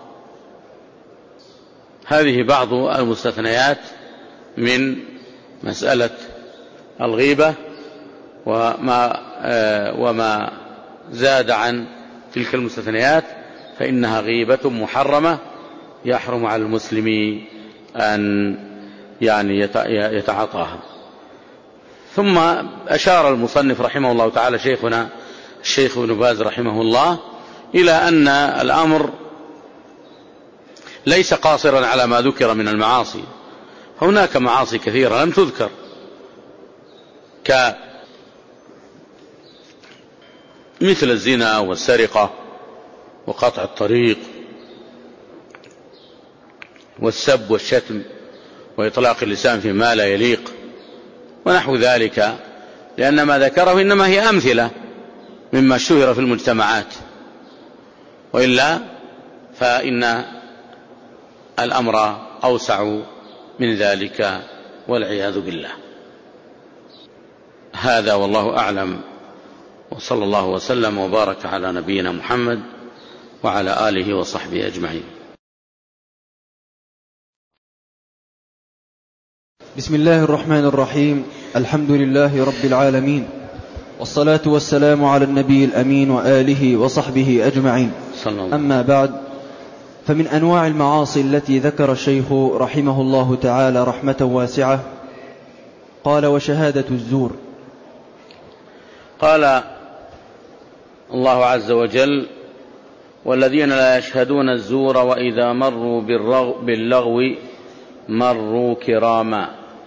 هذه بعض المستثنيات من مسألة الغيبة، وما, وما زاد عن تلك المستثنيات فإنها غيبة محرمة يحرم على المسلم أن يعني يتعاطاها. ثم أشار المصنف رحمه الله تعالى شيخنا الشيخ ابن باز رحمه الله إلى أن الأمر ليس قاصرا على ما ذكر من المعاصي، هناك معاصي كثيرة لم تذكر، كمثل الزنا والسرقة وقطع الطريق والسب والشتم وإطلاق اللسان فيما لا يليق ونحو ذلك، لأن ما ذكره إنما هي أمثلة مما اشتهر في المجتمعات، وإلا فإن الأمر أوسع من ذلك والعياذ بالله. هذا والله أعلم، وصلى الله وسلم وبارك على نبينا محمد وعلى آله وصحبه أجمعين. بسم الله الرحمن الرحيم. الحمد لله رب العالمين، والصلاة والسلام على النبي الأمين وآله وصحبه أجمعين. أما بعد، فمن أنواع المعاصي التي ذكر الشيخ رحمه الله تعالى رحمة واسعة قال: وشهادة الزور. قال الله عز وجل: والذين لا يشهدون الزور وإذا مروا باللغو مروا كراما.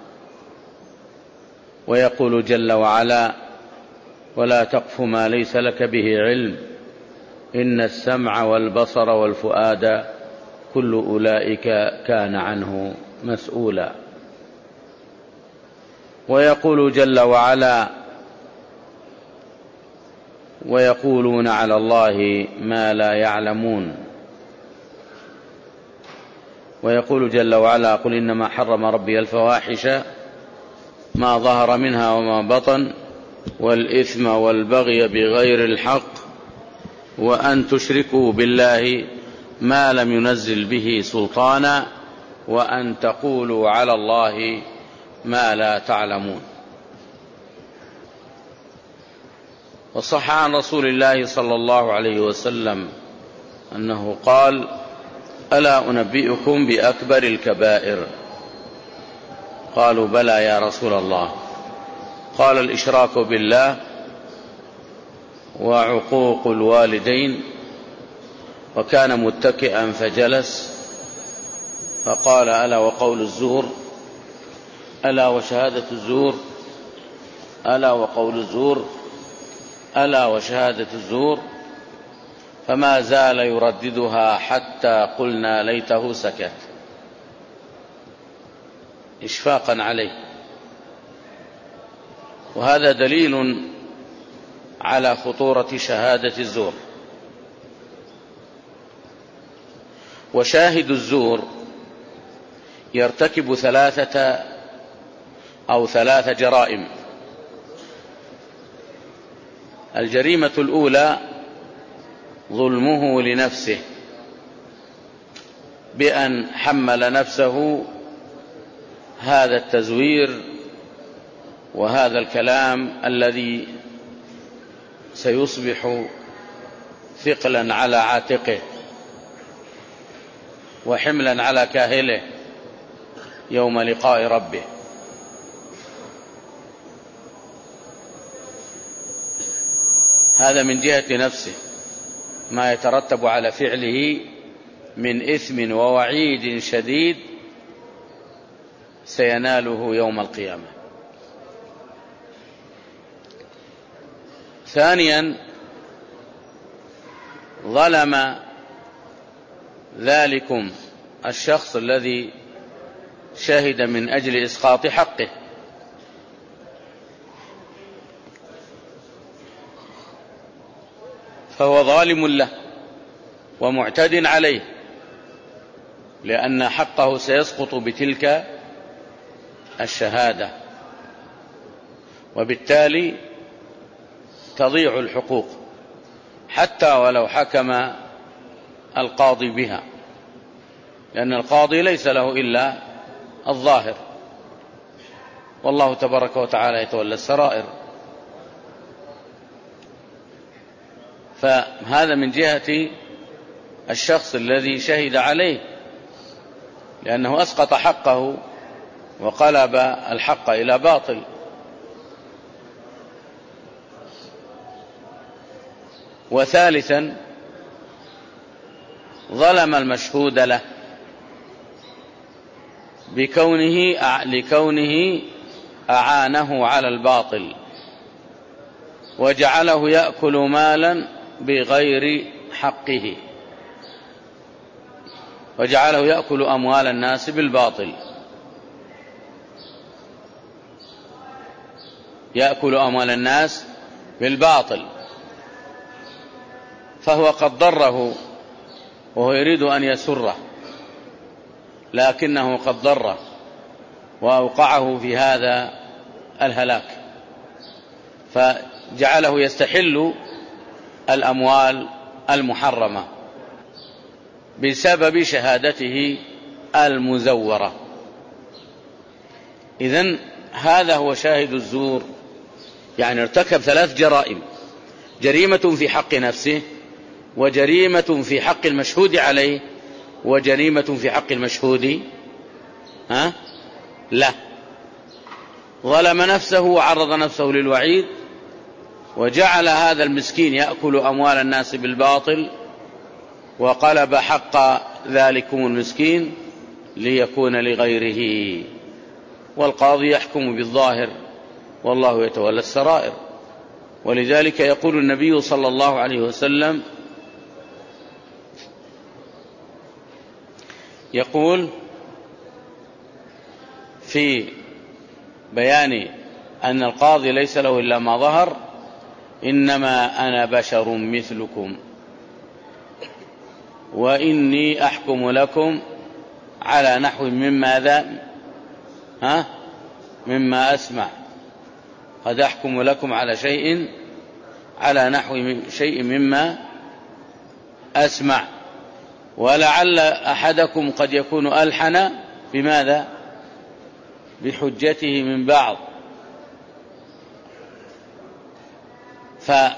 ويقول جل وعلا: ولا تقف ما ليس لك به علم إن السمع والبصر والفؤاد كل أولئك كان عنه مسؤولا. ويقول جل وعلا: ويقولون على الله ما لا يعلمون. ويقول جل وعلا: قل إنما حرم ربي الفواحش ما ظهر منها وما بطن والإثم والبغي بغير الحق وأن تشركوا بالله ما لم ينزل به سلطانا وأن تقولوا على الله ما لا تعلمون. وصح عن رسول الله صلى الله عليه وسلم أنه قال: ألا أنبئكم بأكبر الكبائر؟ قالوا: بلى يا رسول الله. قال: الإشراك بالله وعقوق الوالدين. وكان متكئا فجلس فقال: ألا وقول الزور، ألا وشهادة الزور، ألا وقول الزور، ألا وشهادة الزور، فما زال يرددها حتى قلنا ليته سكت، إشفاقا عليه. وهذا دليل على خطورة شهادة الزور. وشاهد الزور يرتكب ثلاثة أو ثلاث جرائم. الجريمة الأولى ظلمه لنفسه بأن حمل نفسه هذا التزوير وهذا الكلام الذي سيصبح ثقلا على عاتقه وحملا على كاهله يوم لقاء ربه. هذا من جهة نفسه، ما يترتب على فعله من إثم ووعيد شديد سيناله يوم القيامة. ثانيا، ظلم ذلكم الشخص الذي شهد من أجل إسقاط حقه، فهو ظالم له ومعتد عليه، لأن حقه سيسقط بتلك الشهادة، وبالتالي تضيع الحقوق حتى ولو حكم القاضي بها، لأن القاضي ليس له إلا الظاهر، والله تبارك وتعالى يتولى السرائر. فهذا من جهة الشخص الذي شهد عليه، لأنه أسقط حقه وقلب الحق إلى باطل. وثالثا، ظلم المشهود له بكونه لكونه أعانه على الباطل وجعله يأكل مالا بغير حقه. وجعله يأكل أموال الناس بالباطل، يأكل أموال الناس بالباطل، فهو قد ضره وهو يريد أن يسره، لكنه قد ضره وأوقعه في هذا الهلاك، فجعله يستحل الأموال المحرمة بسبب شهادته المزورة. إذن هذا هو شاهد الزور، يعني ارتكب ثلاث جرائم: جريمة في حق نفسه، وجريمة في حق المشهود عليه، وجريمة في حق المشهود ها لا. ظلم نفسه وعرض نفسه للوعيد، وجعل هذا المسكين يأكل أموال الناس بالباطل، وقلب حق ذلكم المسكين ليكون لغيره. والقاضي يحكم بالظاهر والله يتولى السرائر. ولذلك يقول النبي صلى الله عليه وسلم، يقول في بيان أن القاضي ليس له إلا ما ظهر: إنما أنا بشر مثلكم وإني أحكم لكم على نحو مما ذا ها مما أسمع. قد أحكم لكم على شيء على نحو شيء مما أسمع، ولعل أحدكم قد يكون ألحن بماذا؟ بحجته من بعض. فهذا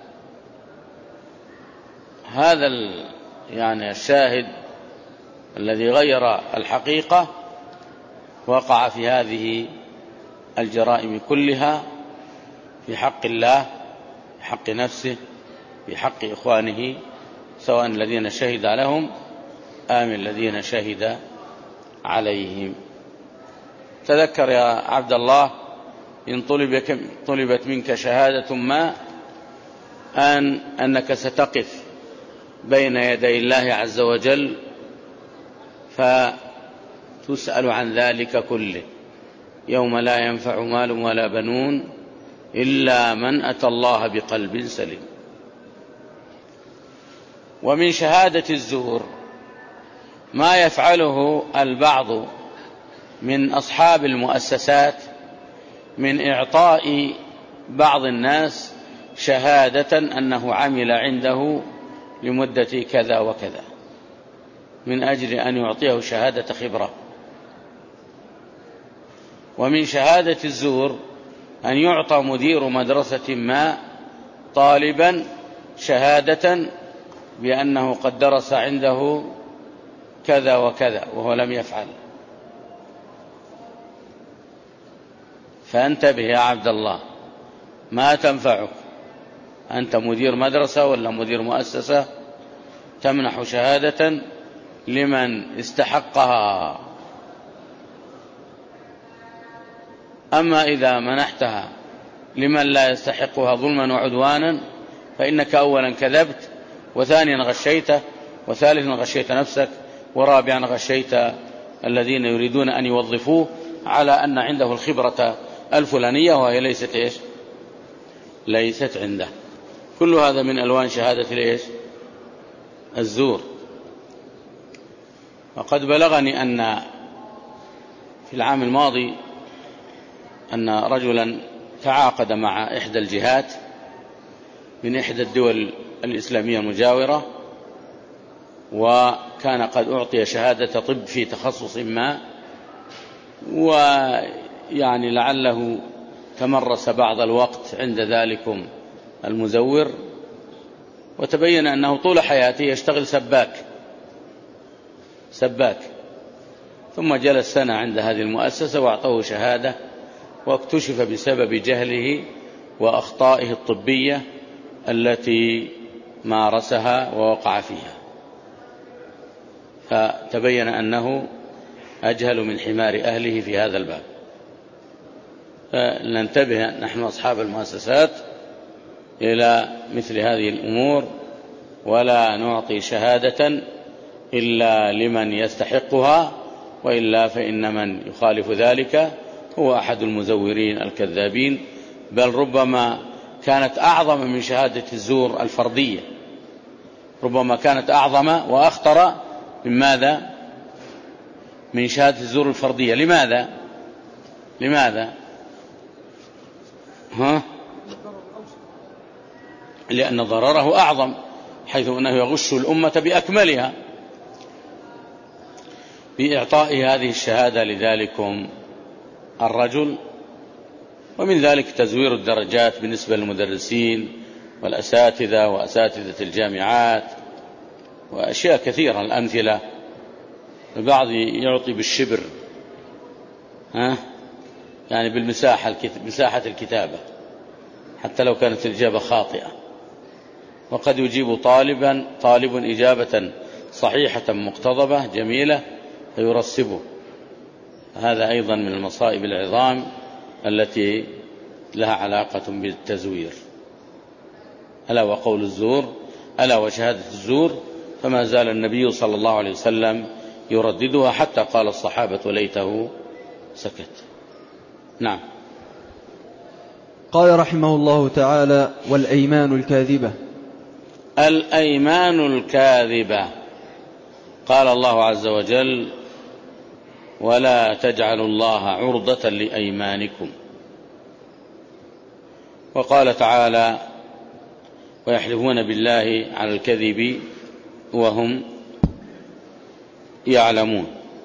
يعني الشاهد الذي غير الحقيقة وقع في هذه الجرائم كلها في حق الله، في حق نفسه، في حق إخوانه، سواء الذين شهد لهم آم الذين شهد عليهم. تذكر يا عبد الله إن طلبت منك شهادة ما أن أنك ستقف بين يدي الله عز وجل فتسأل عن ذلك كله، يوم لا ينفع مال ولا بنون إلا من أتى الله بقلب سليم. ومن شهادة الزور ما يفعله البعض من أصحاب المؤسسات من إعطاء بعض الناس شهادة أنه عمل عنده لمدة كذا وكذا من أجل أن يعطيه شهادة خبرة. ومن شهادة الزور أن يعطى مدير مدرسة ما طالبا شهادة بأنه قد درس عنده كذا وكذا وهو لم يفعل. فانتبه يا عبد الله، ما تنفعك أنت مدير مدرسة ولا مدير مؤسسة تمنح شهادة لمن استحقها. أما إذا منحتها لمن لا يستحقها ظلما وعدوانا فإنك أولا كذبت، وثانيا غشيته، وثالثا غشيت نفسك، ورابعا غشيت الذين يريدون أن يوظفوه على أن عنده الخبرة الفلانية وهي ليست إيش؟ ليست عنده. كل هذا من ألوان شهادة الإيش؟ الزور. وقد بلغني أن في العام الماضي أن رجلا تعاقد مع إحدى الجهات من إحدى الدول الإسلامية المجاورة، وكان قد أعطي شهادة طب في تخصص ما، ويعني لعله تمرس بعض الوقت عند ذلكم المزور، وتبين أنه طول حياته يشتغل سباك سباك ثم جلس سنة عند هذه المؤسسة وأعطوه شهادة، واكتشف بسبب جهله وأخطائه الطبية التي مارسها ووقع فيها، فتبين أنه أجهل من حمار أهله في هذا الباب. فلننتبه نحن أصحاب المؤسسات إلى مثل هذه الأمور، ولا نعطي شهادة إلا لمن يستحقها، وإلا فإن من يخالف ذلك هو أحد المزورين الكذابين، بل ربما كانت أعظم من شهادة الزور الفردية، ربما كانت أعظم وأخطر من ماذا؟ من شهادة الزور الفردية. لماذا؟ لماذا؟ ها؟ لأن ضرره أعظم، حيث أنه يغش الأمة بأكملها بإعطاء هذه الشهادة لذلكم الرجل. ومن ذلك تزوير الدرجات بالنسبة للمدرسين والأساتذة وأساتذة الجامعات وأشياء كثيرة. الأمثلة: البعض يعطي بالشبر، ها؟ يعني بالمساحة مساحة الكتابة حتى لو كانت الإجابة خاطئة، وقد يجيب طالبا طالب إجابة صحيحة مقتضبة جميلة فيرسبه. هذا أيضا من المصائب العظام التي لها علاقة بالتزوير. ألا وقول الزور، ألا وشهادة الزور، فما زال النبي صلى الله عليه وسلم يرددها حتى قال الصحابة ليته سكت. نعم. قال رحمه الله تعالى: والأيمان الكاذبة. الأيمان الكاذبة، قال الله عز وجل: ولا تجعلوا الله عرضة لأيمانكم. وقال تعالى: ويحلفون بالله على الكذب وهم يعلمون.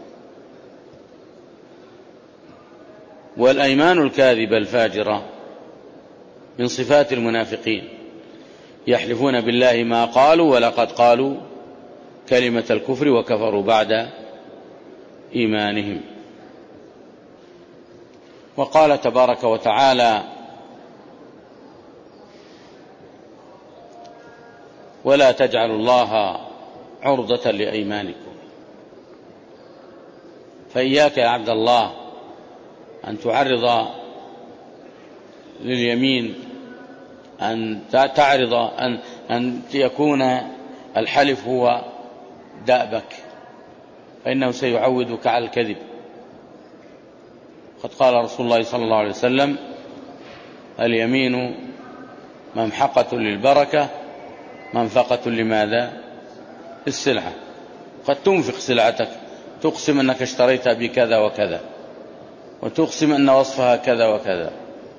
والأيمان الكاذبة الفاجرة من صفات المنافقين، يحلفون بالله ما قالوا ولقد قالوا كلمة الكفر وكفروا بعد إيمانهم. وقال تبارك وتعالى: ولا تجعلوا الله عرضة لأيمانكم. فإياك يا عبد الله أن تعرض لليمين، أن تعرض أن, أن يكون الحلف هو دأبك، فإنه سيعودك على الكذب. قد قال رسول الله صلى الله عليه وسلم: اليمين ممحقة للبركة منفقة لماذا؟ السلعة. قد تنفق سلعتك، تقسم أنك اشتريتها بكذا وكذا، وتقسم أن وصفها كذا وكذا،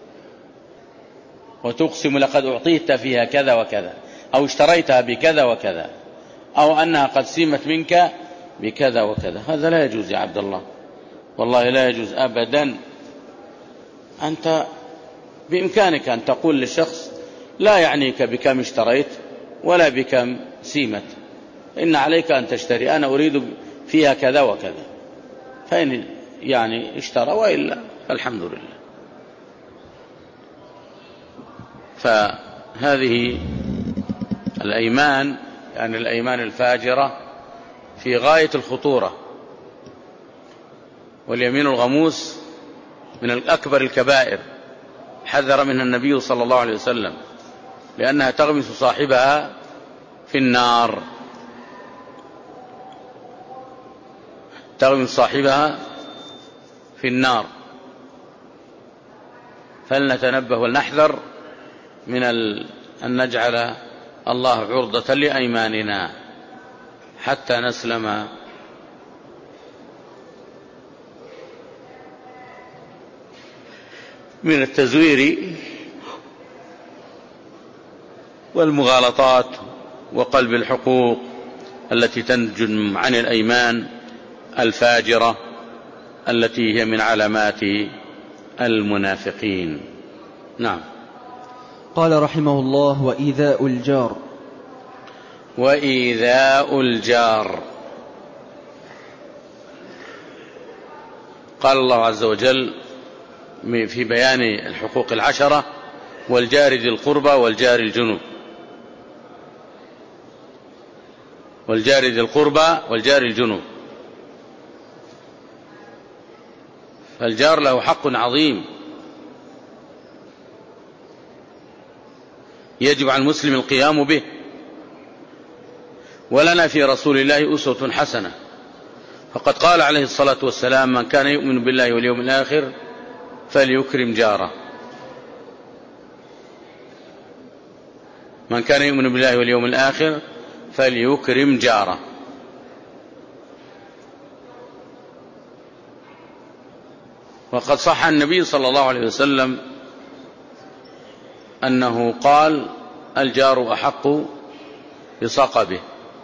وتقسم لقد أعطيت فيها كذا وكذا، أو اشتريتها بكذا وكذا، أو أنها قد سيمت منك بكذا وكذا. هذا لا يجوز يا عبد الله، والله لا يجوز أبدا. أنت بإمكانك أن تقول للشخص: لا يعنيك بكم اشتريت ولا بكم سيمت، إن عليك أن تشتري، أنا أريد فيها كذا وكذا، فإن يعني اشترى، وإلا فالحمد لله. فهذه الأيمان، يعني الأيمان الفاجرة، في غاية الخطورة. واليمين الغموس من الأكبر الكبائر، حذر منها النبي صلى الله عليه وسلم، لأنها تغمس صاحبها في النار، تغمس صاحبها في النار. فلنتنبه ولنحذر من أن نجعل الله عرضة لأيماننا حتى نسلم. من التزوير والمغالطات وقلب الحقوق التي تنجم عن الأيمان الفاجرة التي هي من علامات المنافقين. نعم. قال رحمه الله: وإيذاء الجار. وإيذاء الجار، قال الله عز وجل في بيان الحقوق العشرة: والجار ذي القربى والجار الجنب. والجار ذي القربى والجار الجنب. فالجار له حق عظيم يجب على المسلم القيام به، ولنا في رسول الله أسوة حسنة. فقد قال عليه الصلاة والسلام: من كان يؤمن بالله واليوم الآخر فليكرم جاره. من كان يؤمن بالله واليوم الآخر فليكرم جاره. وقد صح عن النبي صلى الله عليه وسلم أنه قال: الجار أحق بصقبه.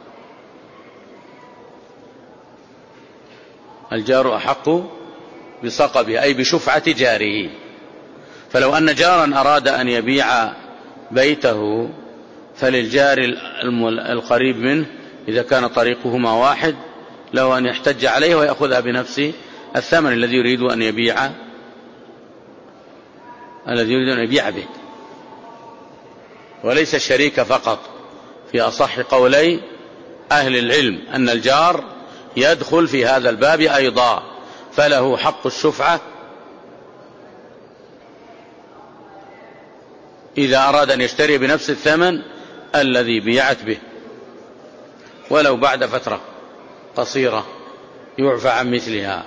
الجار أحق بصقبه أي بشفعة جاره. فلو أن جارا أراد أن يبيع بيته فللجار القريب منه إذا كان طريقهما واحد له أن يحتج عليه ويأخذها بنفسه الثمن الذي يريد أن يبيع الذي يريد أن يبيع به، وليس الشريك فقط. في أصح قولي أهل العلم أن الجار يدخل في هذا الباب أيضا، فله حق الشفعة إذا أراد أن يشتري بنفس الثمن الذي بيعت به، ولو بعد فترة قصيرة يعفى عن مثلها.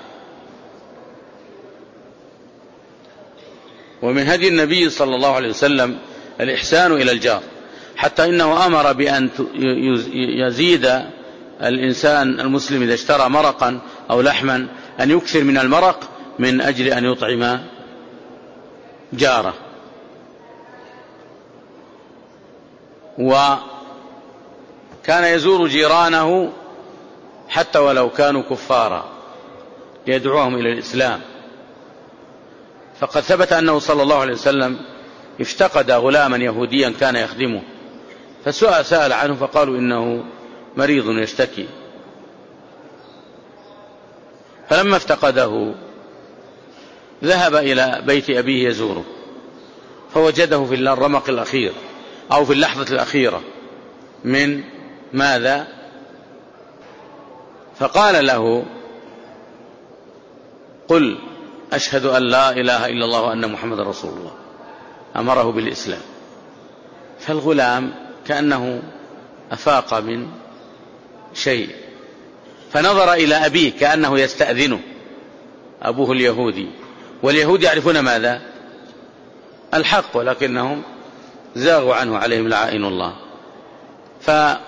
ومن هدي النبي صلى الله عليه وسلم الإحسان إلى الجار، حتى إنه أمر بأن يزيد الإنسان المسلم إذا اشترى مرقا أو لحما أن يكثر من المرق من أجل أن يطعم جاره. وكان يزور جيرانه حتى ولو كانوا كفارا ليدعوهم إلى الإسلام. فقد ثبت أنه صلى الله عليه وسلم افتقد غلاما يهوديا كان يخدمه، فسأل سأل عنه فقالوا إنه مريض يشتكي. فلما افتقده ذهب إلى بيت أبيه يزوره، فوجده في الرمق الأخير أو في اللحظة الأخيرة من ماذا؟ فقال له: قل أشهد أن لا إله إلا الله وأن محمد رسول الله. أمره بالإسلام. فالغلام كأنه أفاق من شيء، فنظر إلى أبيه كأنه يستأذنه، أبوه اليهودي، واليهود يعرفون ماذا؟ الحق، ولكنهم زاغوا عنه عليهم لعائن الله. فنظر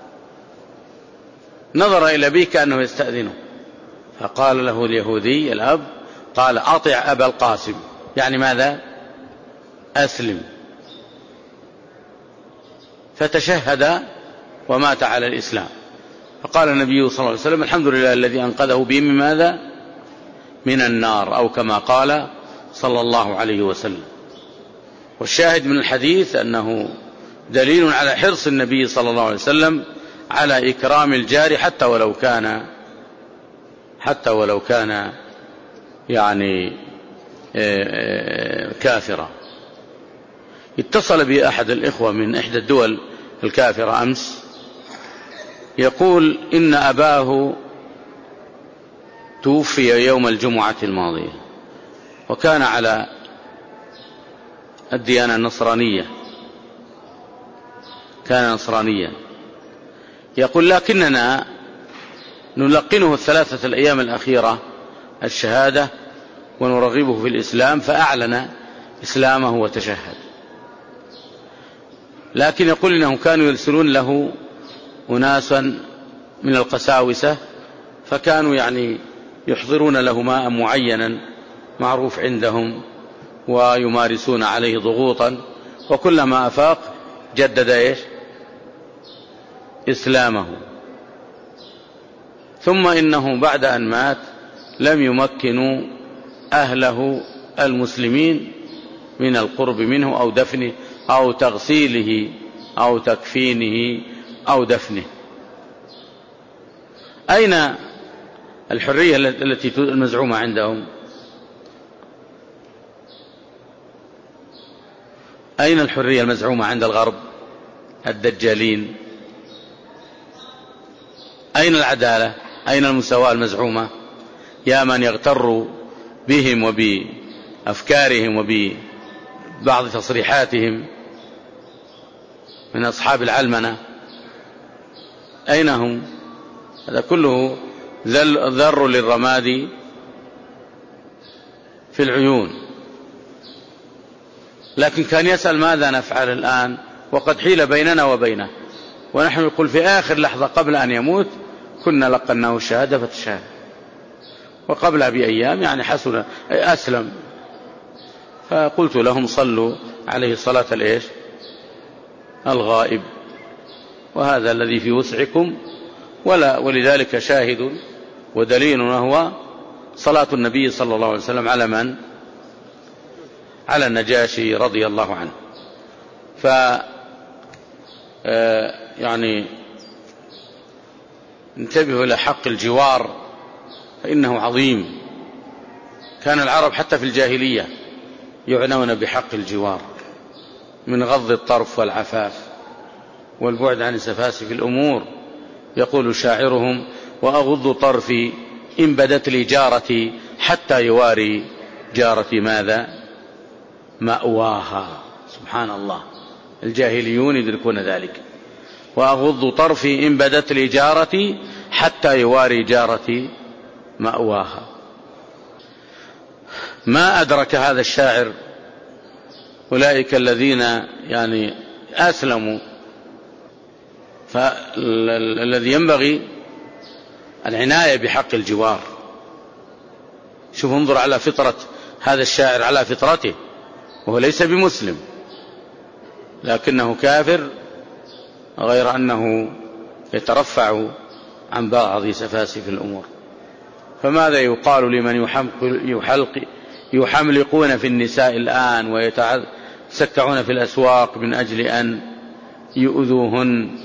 إلى أبيه كأنه يستأذنه، فقال له اليهودي الأب، قال: أطع أبا القاسم، يعني ماذا؟ أسلم. فتشهد ومات على الإسلام. فقال النبي صلى الله عليه وسلم: الحمد لله الذي أنقذه به من ماذا؟ من النار، أو كما قال صلى الله عليه وسلم. والشاهد من الحديث أنه دليل على حرص النبي صلى الله عليه وسلم على إكرام الجار حتى ولو كان حتى ولو كان يعني كافرا. اتصل بي أحد الإخوة من إحدى الدول الكافرة أمس يقول إن أباه توفي يوم الجمعة الماضية، وكان على الديانة النصرانية، كان نصرانيا. يقول: لكننا نلقنه الثلاثة الأيام الأخيرة الشهادة ونرغبه في الإسلام، فأعلن إسلامه وتشهد. لكن يقول إنهم كانوا يرسلون له أناسا من القساوسة، فكانوا يعني يحضرون له ماء معينا معروف عندهم ويمارسون عليه ضغوطا، وكلما أفاق جدد إيش؟ إسلامه. ثم إنه بعد أن مات لم يمكنوا أهله المسلمين من القرب منه أو دفنه أو تغسيله أو تكفينه أو دفنه. أين الحرية التي المزعومة عندهم؟ أين الحرية المزعومة عند الغرب الدجالين؟ أين العدالة؟ أين المساواة المزعومة؟ يا من يغتر بهم وبأفكارهم وببعض تصريحاتهم من أصحاب العلمنة. أين هم؟ هذا كله ذر للرماد في العيون. لكن كان يسأل ماذا نفعل الآن وقد حيل بيننا وبينه، ونحن نقول في آخر لحظة قبل أن يموت كنا لقناه الشهادة فتشهد، وقبلها بأيام يعني حسن أسلم. فقلت لهم صلوا عليه صلاة الإيش الغائب، وهذا الذي في وسعكم، ولا ولذلك شاهد ودليل وهو صلاة النبي صلى الله عليه وسلم على من؟ على النجاشي رضي الله عنه. ف يعني انتبهوا إلى حق الجوار فإنه عظيم. كان العرب حتى في الجاهلية يعنون بحق الجوار من غض الطرف والعفاف والبعد عن سفاسف الأمور. يقول شاعرهم: وأغض طرفي إن بدت لي جارتي حتى يواري جارتي ماذا مأواها. سبحان الله، الجاهليون يدركون ذلك. وأغض طرفي إن بدت لي جارتي حتى يواري جارتي مأواها. ما أدرك هذا الشاعر أولئك الذين يعني أسلموا. فالذي ينبغي العناية بحق الجوار. شوف انظر على فطرة هذا الشاعر، على فطرته، وهو ليس بمسلم لكنه كافر، غير أنه يترفع عن بعض سفاسف الأمور. فماذا يقال لمن يحلق يحملقون في النساء الآن ويتسكعون في الأسواق من أجل أن يؤذوهن،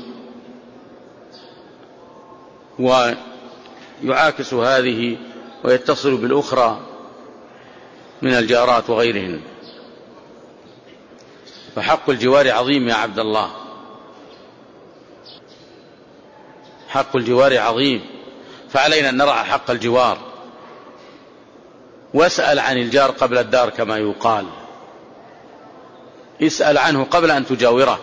ويعاكس هذه ويتصل بالأخرى من الجارات وغيرهن. فحق الجوار عظيم يا عبد الله، حق الجوار عظيم، فعلينا أن نرعى حق الجوار. واسأل عن الجار قبل الدار كما يقال، اسأل عنه قبل أن تجاوره،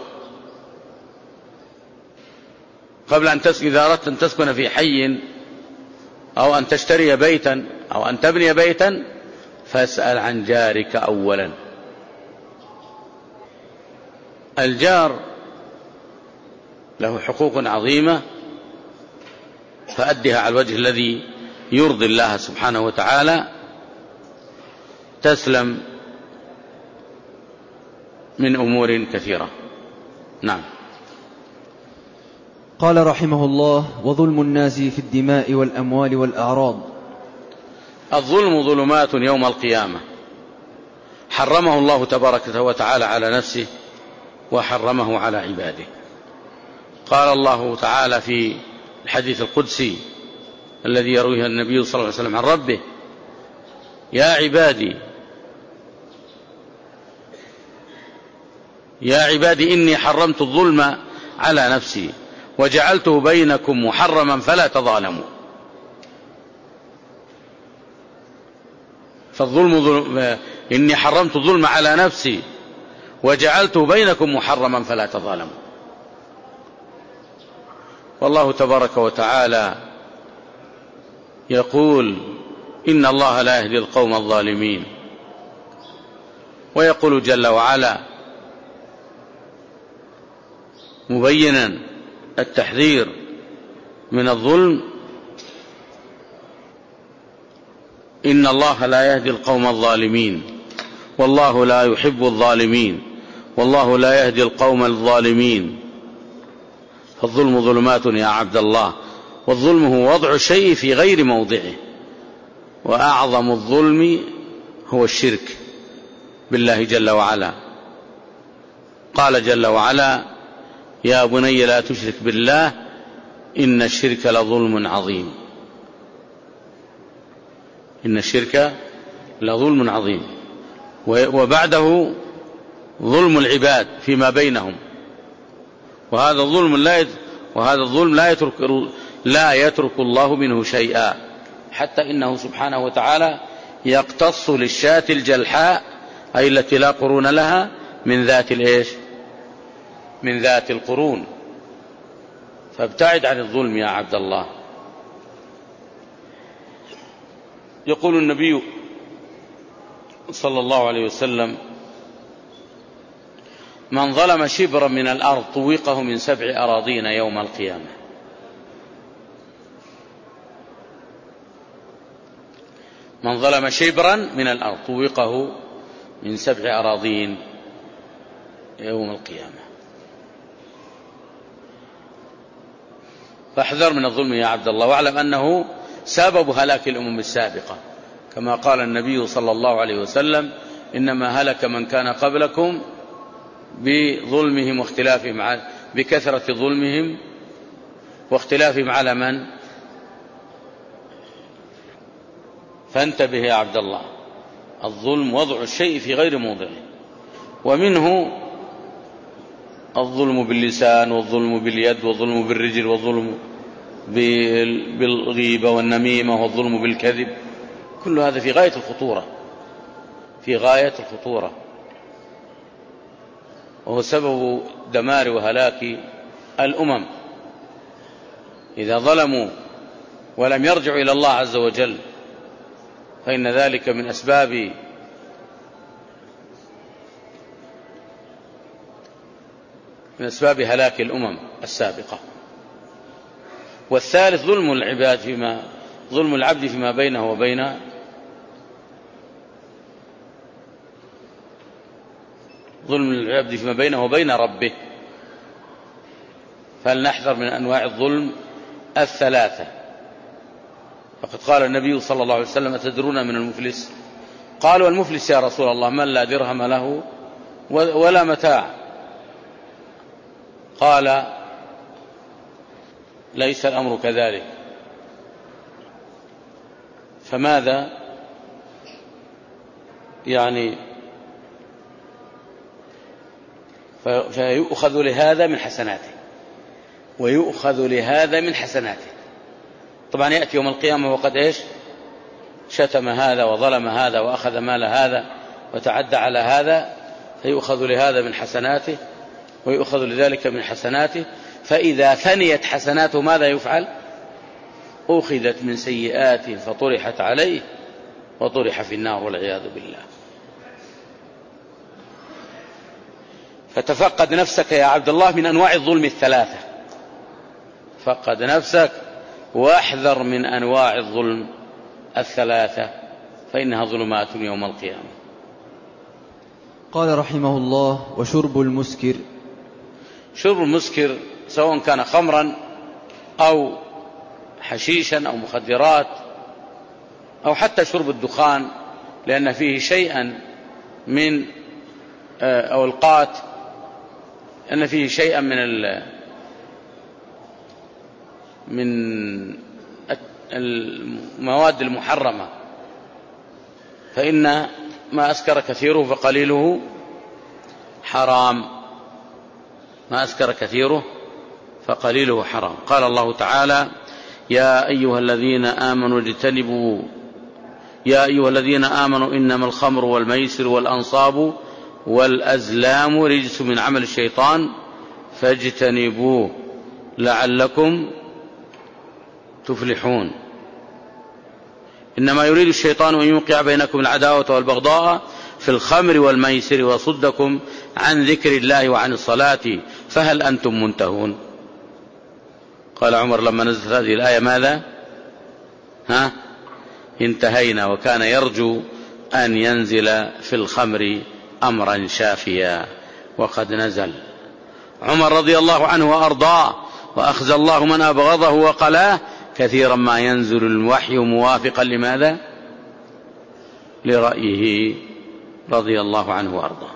قبل أن تسكن. إذا أردت أن تسكن في حي أو أن تشتري بيتا أو أن تبني بيتا فاسأل عن جارك أولا. الجار له حقوق عظيمة فأدها على الوجه الذي يرضي الله سبحانه وتعالى، تسلم من أمور كثيرة. نعم. قال رحمه الله: وظلم الناس في الدماء والأموال والأعراض. الظلم ظلمات يوم القيامة، حرمه الله تبارك وتعالى على نفسه وحرمه على عباده. قال الله تعالى في الحديث القدسي الذي يرويه النبي صلى الله عليه وسلم عن ربه: يا عبادي يا عبادي إني حرمت الظلم على نفسي وجعلته بينكم محرما فلا تظالموا. فالظلم ظلم، إني حرمت الظلم على نفسي وجعلته بينكم محرما فلا تظالموا. والله تبارك وتعالى يقول: إن الله لا يهدي القوم الظالمين. ويقول جل وعلا مبينا التحذير من الظلم: إن الله لا يهدي القوم الظالمين والله لا يحب الظالمين والله لا يهدي القوم الظالمين. فالظلم ظلمات يا عبد الله، والظلم هو وضع الشيء في غير موضعه، وأعظم الظلم هو الشرك بالله جل وعلا. قال جل وعلا: يا بني لا تشرك بالله إن الشرك لظلم عظيم. إن الشرك لظلم عظيم. وبعده ظلم العباد فيما بينهم، وهذا الظلم لا وهذا الظلم لا يترك لا يترك الله منه شيئا، حتى إنه سبحانه وتعالى يقتص للشاة الجلحاء أي التي لا قرون لها من ذات الإيش من ذات القرون. فابتعد عن الظلم يا عبد الله. يقول النبي صلى الله عليه وسلم: من ظلم شبرا من الأرض طوقه من سبع أراضين يوم القيامة. من ظلم شبرا من الأرض طوقه من سبع أراضين يوم القيامة. فاحذر من الظلم يا عبد الله، واعلم أنه سبب هلاك الأمم السابقة، كما قال النبي صلى الله عليه وسلم: إنما هلك من كان قبلكم بظلمهم واختلافهم على بكثرة ظلمهم واختلافهم على من؟ فانتبه يا عبد الله، الظلم وضع الشيء في غير موضعه، ومنه الظلم باللسان، والظلم باليد، والظلم بالرجل، والظلم بالغيبة والنميمة، والظلم بالكذب. كل هذا في غاية الخطورة، في غاية الخطورة، وهو سبب دمار وهلاك الأمم. إذا ظلموا ولم يرجعوا إلى الله عز وجل فإن ذلك من أسباب من أسباب هلاك الأمم السابقة. والثالث ظلم العباد فيما ظلم العبد فيما بينه وبين ظلم العبد فيما بينه وبين ربه. فلنحذر من أنواع الظلم الثلاثة. فقد قال النبي صلى الله عليه وسلم: أتدرون من المفلس؟ قالوا: المفلس يا رسول الله من لا درهم له ولا متاع. قال: ليس الأمر كذلك. فماذا يعني؟ فيؤخذ لهذا من حسناته ويؤخذ لهذا من حسناته. طبعا يأتي يوم القيامة وقد إيش؟ شتم هذا وظلم هذا وأخذ مال هذا وتعدى على هذا، فيؤخذ لهذا من حسناته ويؤخذ لذلك من حسناته. فإذا ثنيت حسناته ماذا يفعل؟ أخذت من سيئاته فطرحت عليه وطرح في النار والعياذ بالله. فتفقد نفسك يا عبد الله من أنواع الظلم الثلاثة، فقد نفسك واحذر من أنواع الظلم الثلاثة، فإنها ظلمات يوم القيامة. قال رحمه الله: وشرب المسكر. شرب المسكر سواء كان خمرا أو حشيشا أو مخدرات أو حتى شرب الدخان، لأن فيه شيئا من أو القات، أن فيه شيئا من من المواد المحرمة. فإن ما أسكر كثيره فقليله حرام، ما أسكر كثيره فقليله حرام. قال الله تعالى: يا أيها الذين آمنوا اجتنبوا يا أيها الذين آمنوا إنما الخمر والميسر والأنصاب والأزلام رجس من عمل الشيطان فاجتنبوه لعلكم تفلحون. إنما يريد الشيطان أن يوقع بينكم العداوة والبغضاء في الخمر والميسر ويصدكم عن ذكر الله وعن الصلاة فهل أنتم منتهون؟ قال عمر لما نزلت هذه الآية: ماذا؟ ها؟ انتهينا. وكان يرجو أن ينزل في الخمر أمرا شافيا، وقد نزل. عمر رضي الله عنه وأرضاه، وأخزى الله من أبغضه وقلاه، كثيرا ما ينزل الوحي موافقا لماذا؟ لرأيه رضي الله عنه وأرضاه.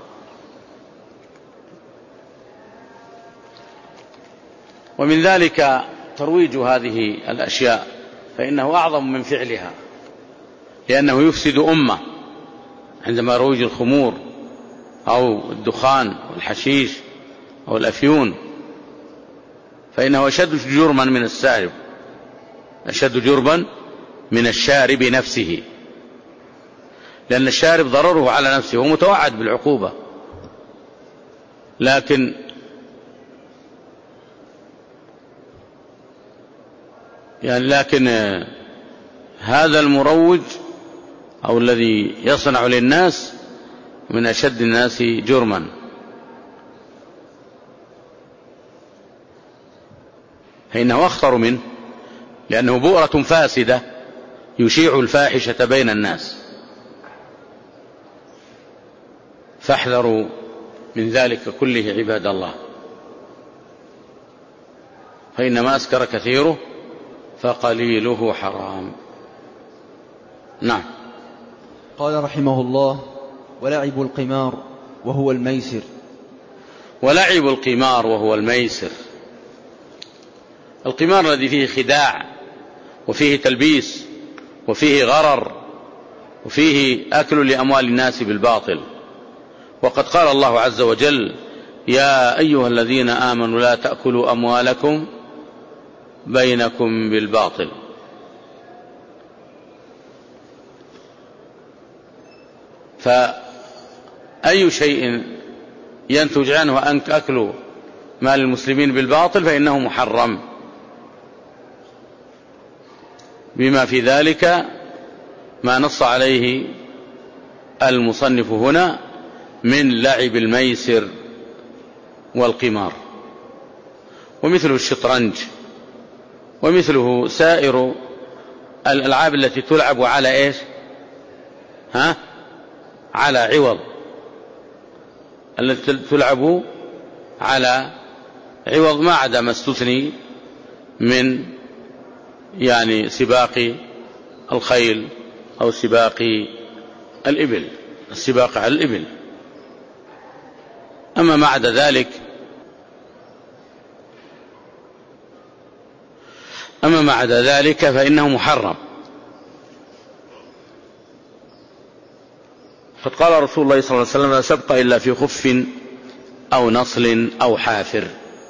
ومن ذلك ترويج هذه الأشياء، فإنه أعظم من فعلها، لأنه يفسد أمة. عندما يروج الخمور أو الدخان والحشيش أو الأفيون فإنه أشد جرما من السارب، أشد جرما من الشارب نفسه، لأن الشارب ضرره على نفسه ومتوعد بالعقوبة. لكن يعني لكن هذا المروج أو الذي يصنع للناس من أشد الناس جرما. فإنه أخطر منه، لأنه بؤرة فاسدة يشيع الفاحشة بين الناس. فاحذروا من ذلك كله عباد الله، فإنما أسكر كثيره فقليله حرام. نعم. قال رحمه الله: ولعب القمار وهو الميسر. ولعب القمار وهو الميسر، القمار الذي فيه خداع وفيه تلبيس وفيه غرر وفيه أكل لأموال الناس بالباطل. وقد قال الله عز وجل: يا أيها الذين آمنوا لا تأكلوا أموالكم بينكم بالباطل. فأي شيء ينتج عنه أن أكل مال المسلمين بالباطل فإنه محرم، بما في ذلك ما نص عليه المصنف هنا من لعب الميسر والقمار، ومثله الشطرنج، ومثله سائر الألعاب التي تلعب على إيش؟ ها؟ على عوض، التي تلعب على عوض، ما عدا ما استثني من يعني سباق الخيل أو سباق الإبل، السباق على الإبل. أما ما عدا ذلك أما ما عدا ذلك فإنه محرم. قد قال رسول الله صلى الله عليه وسلم: لا سبق إلا في خف أو نصل أو حافر.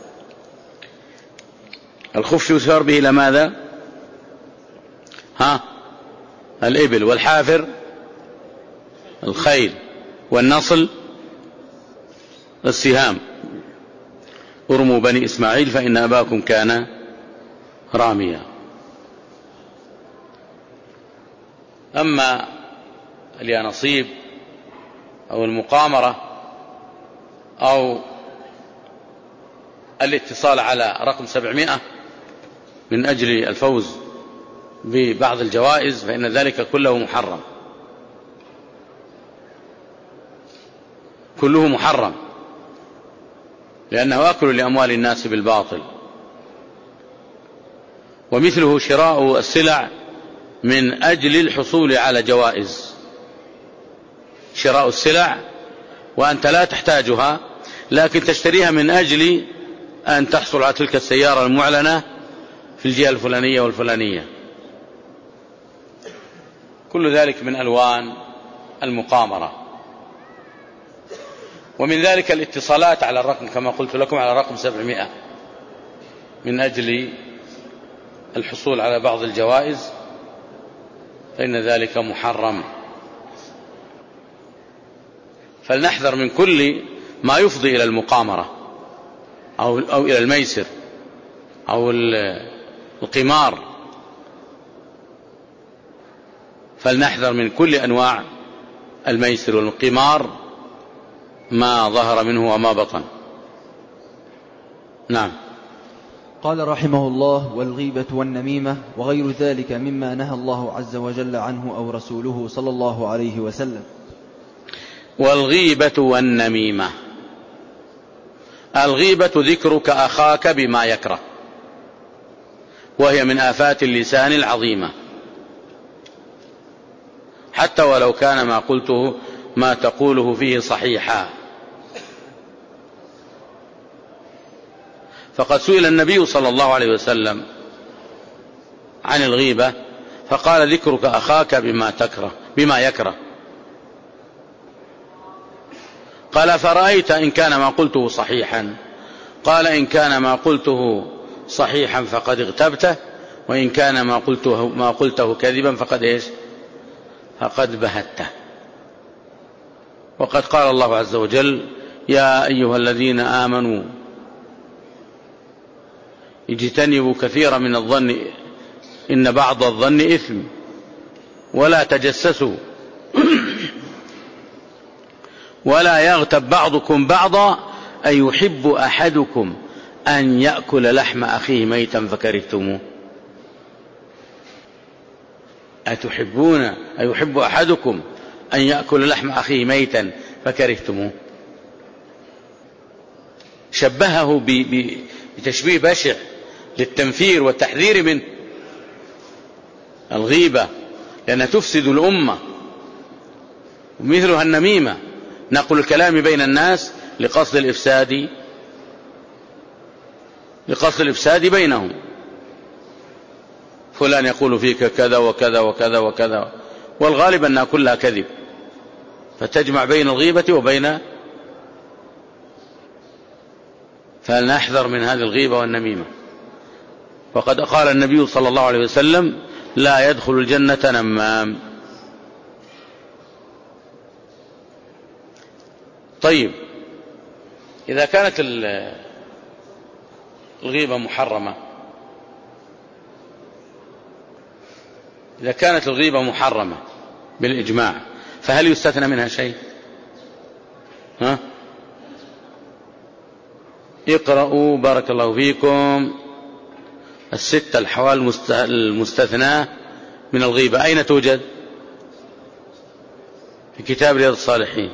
الخف يشار به إلى ماذا؟ ها؟ الإبل، والحافر الخيل، والنصل السهام. ارموا بني إسماعيل فإن أباكم كان راميا. أما اليانصيب أو المقامرة أو الاتصال على رقم سبعمائة من أجل الفوز ببعض الجوائز فإن ذلك كله محرم، كله محرم، لأنه أكل لأموال الناس بالباطل. ومثله شراء السلع من أجل الحصول على جوائز، شراء السلع وأنت لا تحتاجها لكن تشتريها من أجل أن تحصل على تلك السيارة المعلنة في الجهة الفلانية والفلانية. كل ذلك من ألوان المقامرة. ومن ذلك الاتصالات على الرقم كما قلت لكم على رقم سبعمائة من أجل الحصول على بعض الجوائز، فإن ذلك محرم. فلنحذر من كل ما يفضي إلى المقامرة أو, أو إلى الميسر أو القمار، فلنحذر من كل أنواع الميسر والقمار ما ظهر منه وما بطن. نعم. قال رحمه الله: والغيبة والنميمة وغير ذلك مما نهى الله عز وجل عنه أو رسوله صلى الله عليه وسلم. والغيبة والنميمة، الغيبة ذكرك أخاك بما يكره، وهي من آفات اللسان العظيمة، حتى ولو كان ما قلته ما تقوله فيه صحيحا. فقد سئل النبي صلى الله عليه وسلم عن الغيبة فقال: ذكرك أخاك بما تكره بما يكره. قال: فرأيت إن كان ما قلته صحيحا؟ قال: إن كان ما قلته صحيحا فقد اغتبته، وإن كان ما قلته, ما قلته كذبا فقد إيش؟ فقد بهته. وقد قال الله عز وجل: يا أيها الذين آمنوا اجتنبوا كثيرا من الظن إن بعض الظن إثم ولا تجسسوا ولا يغتب بعضكم بعضا أيحب أحدكم أن يأكل لحم أخيه ميتا فكرهتموه. أتحبون أيحب أحدكم أن يأكل لحم أخيه ميتا فكرهتموه. شبهه بتشبيه بشع للتنفير والتحذير من الغيبة، لأنها تفسد الأمة، ومثلها النميمة، نقل الكلام بين الناس لقصد الإفساد لقصد الإفساد بينهم. فلان يقول فيك كذا وكذا وكذا وكذا، والغالب أنها كلها كذب، فتجمع بين الغيبة وبين، فلنحذر من هذه الغيبة والنميمة. وقد قال النبي صلى الله عليه وسلم: لا يدخل الجنة نمام. طيب، إذا كانت الغيبة محرمة إذا كانت الغيبة محرمة بالإجماع، فهل يستثنى منها شيء؟ ها؟ اقرأوا بارك الله فيكم الستة الحوال المستثناة من الغيبة. أين توجد؟ في كتاب رياض الصالحين،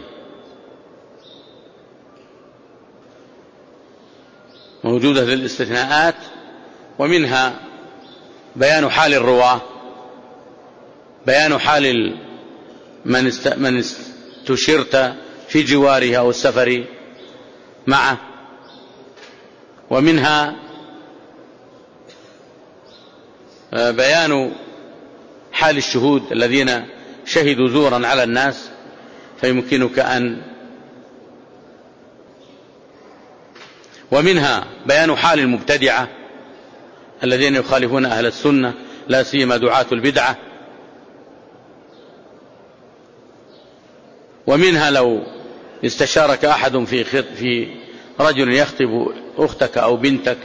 موجودة للاستثناءات، ومنها بيان حال الرواة، بيان حال من من استشرت في جواره أو السفر معه، ومنها بيان حال الشهود الذين شهدوا زورا على الناس، فيمكنك أن ومنها بيان حال المبتدعة الذين يخالفون أهل السنة، لا سيما دعاة البدعة. ومنها لو استشارك أحد في في رجل يخطب أختك أو بنتك.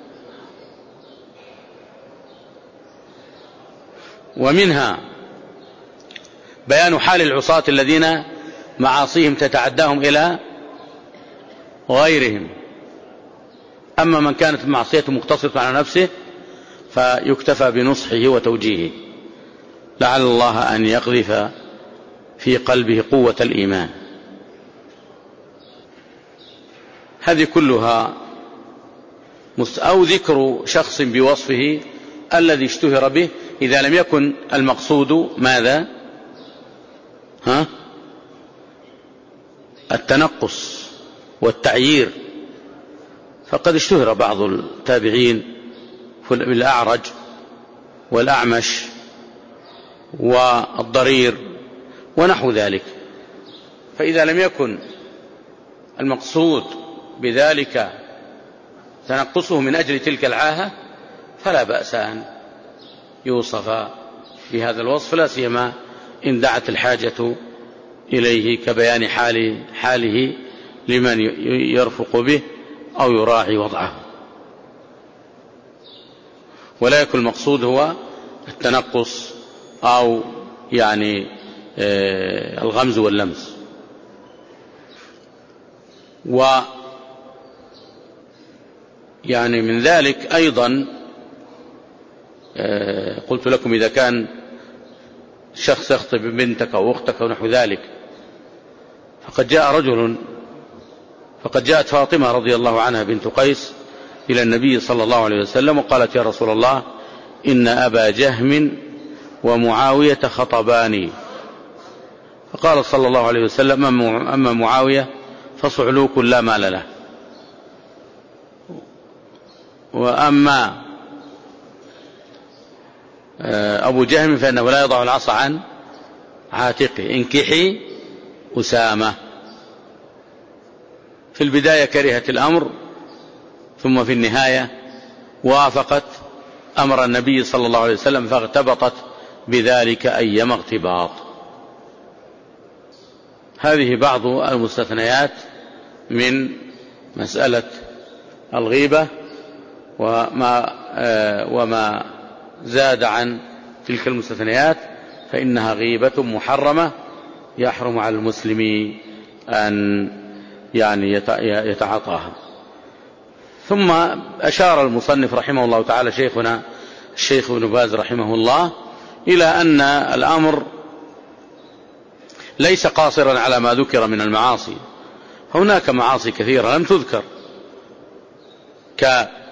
ومنها بيان حال العصاة الذين معاصيهم تتعداهم إلى غيرهم. أما من كانت معصيته مقتصرة على نفسه فيكتفى بنصحه وتوجيهه، لعل الله أن يقذف في قلبه قوة الإيمان. هذه كلها أو ذكر شخص بوصفه الذي اشتهر به، إذا لم يكن المقصود ماذا؟ ها؟ التنقص والتعيير. فقد اشتهر بعض التابعين بالأعرج والأعمش والضرير ونحو ذلك، فإذا لم يكن المقصود بذلك تنقصه من أجل تلك العاهة فلا بأس أن يوصف بهذا الوصف، لا سيما إن دعت الحاجة إليه كبيان حال حاله لمن يرفق به أو يراعي وضعه. ولا يكون المقصود هو التنقص أو يعني الغمز واللمس. و يعني من ذلك أيضا قلت لكم إذا كان شخص يخطب بنتك أو أختك أو نحو ذلك، فقد جاء رجل فقد جاءت فاطمة رضي الله عنها بنت قيس إلى النبي صلى الله عليه وسلم وقالت: يا رسول الله، إن أبا جهم ومعاوية خطباني. فقال صلى الله عليه وسلم: أما معاوية فصعلوك لا مال له، وأما أبو جهم فإنه لا يضع العصا عن عاتقه، انكحي أسامة. في البداية كرهت الأمر، ثم في النهاية وافقت أمر النبي صلى الله عليه وسلم، فاغتبطت بذلك أيما اغتباط. هذه بعض المستثنيات من مسألة الغيبة، وما, وما زاد عن تلك المستثنيات فإنها غيبة محرمة يحرم على المسلم أن يعني يتعاطاها. ثم أشار المصنف رحمه الله تعالى شيخنا الشيخ ابن باز رحمه الله إلى أن الأمر ليس قاصرا على ما ذكر من المعاصي، هناك معاصي كثيرة لم تذكر كمثل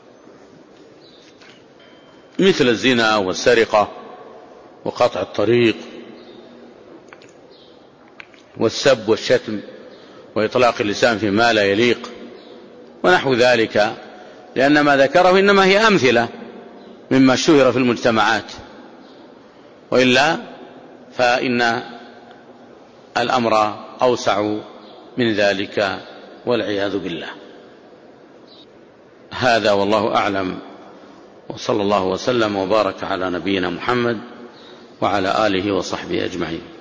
الزنا والسرقة وقطع الطريق والسب والشتم وإطلاق اللسان فيما لا يليق ونحو ذلك، لأن ما ذكره إنما هي أمثلة مما اشتهر في المجتمعات، وإلا فإن الأمر أوسع من ذلك والعياذ بالله. هذا والله أعلم، وصلى الله وسلم وبارك على نبينا محمد وعلى آله وصحبه أجمعين.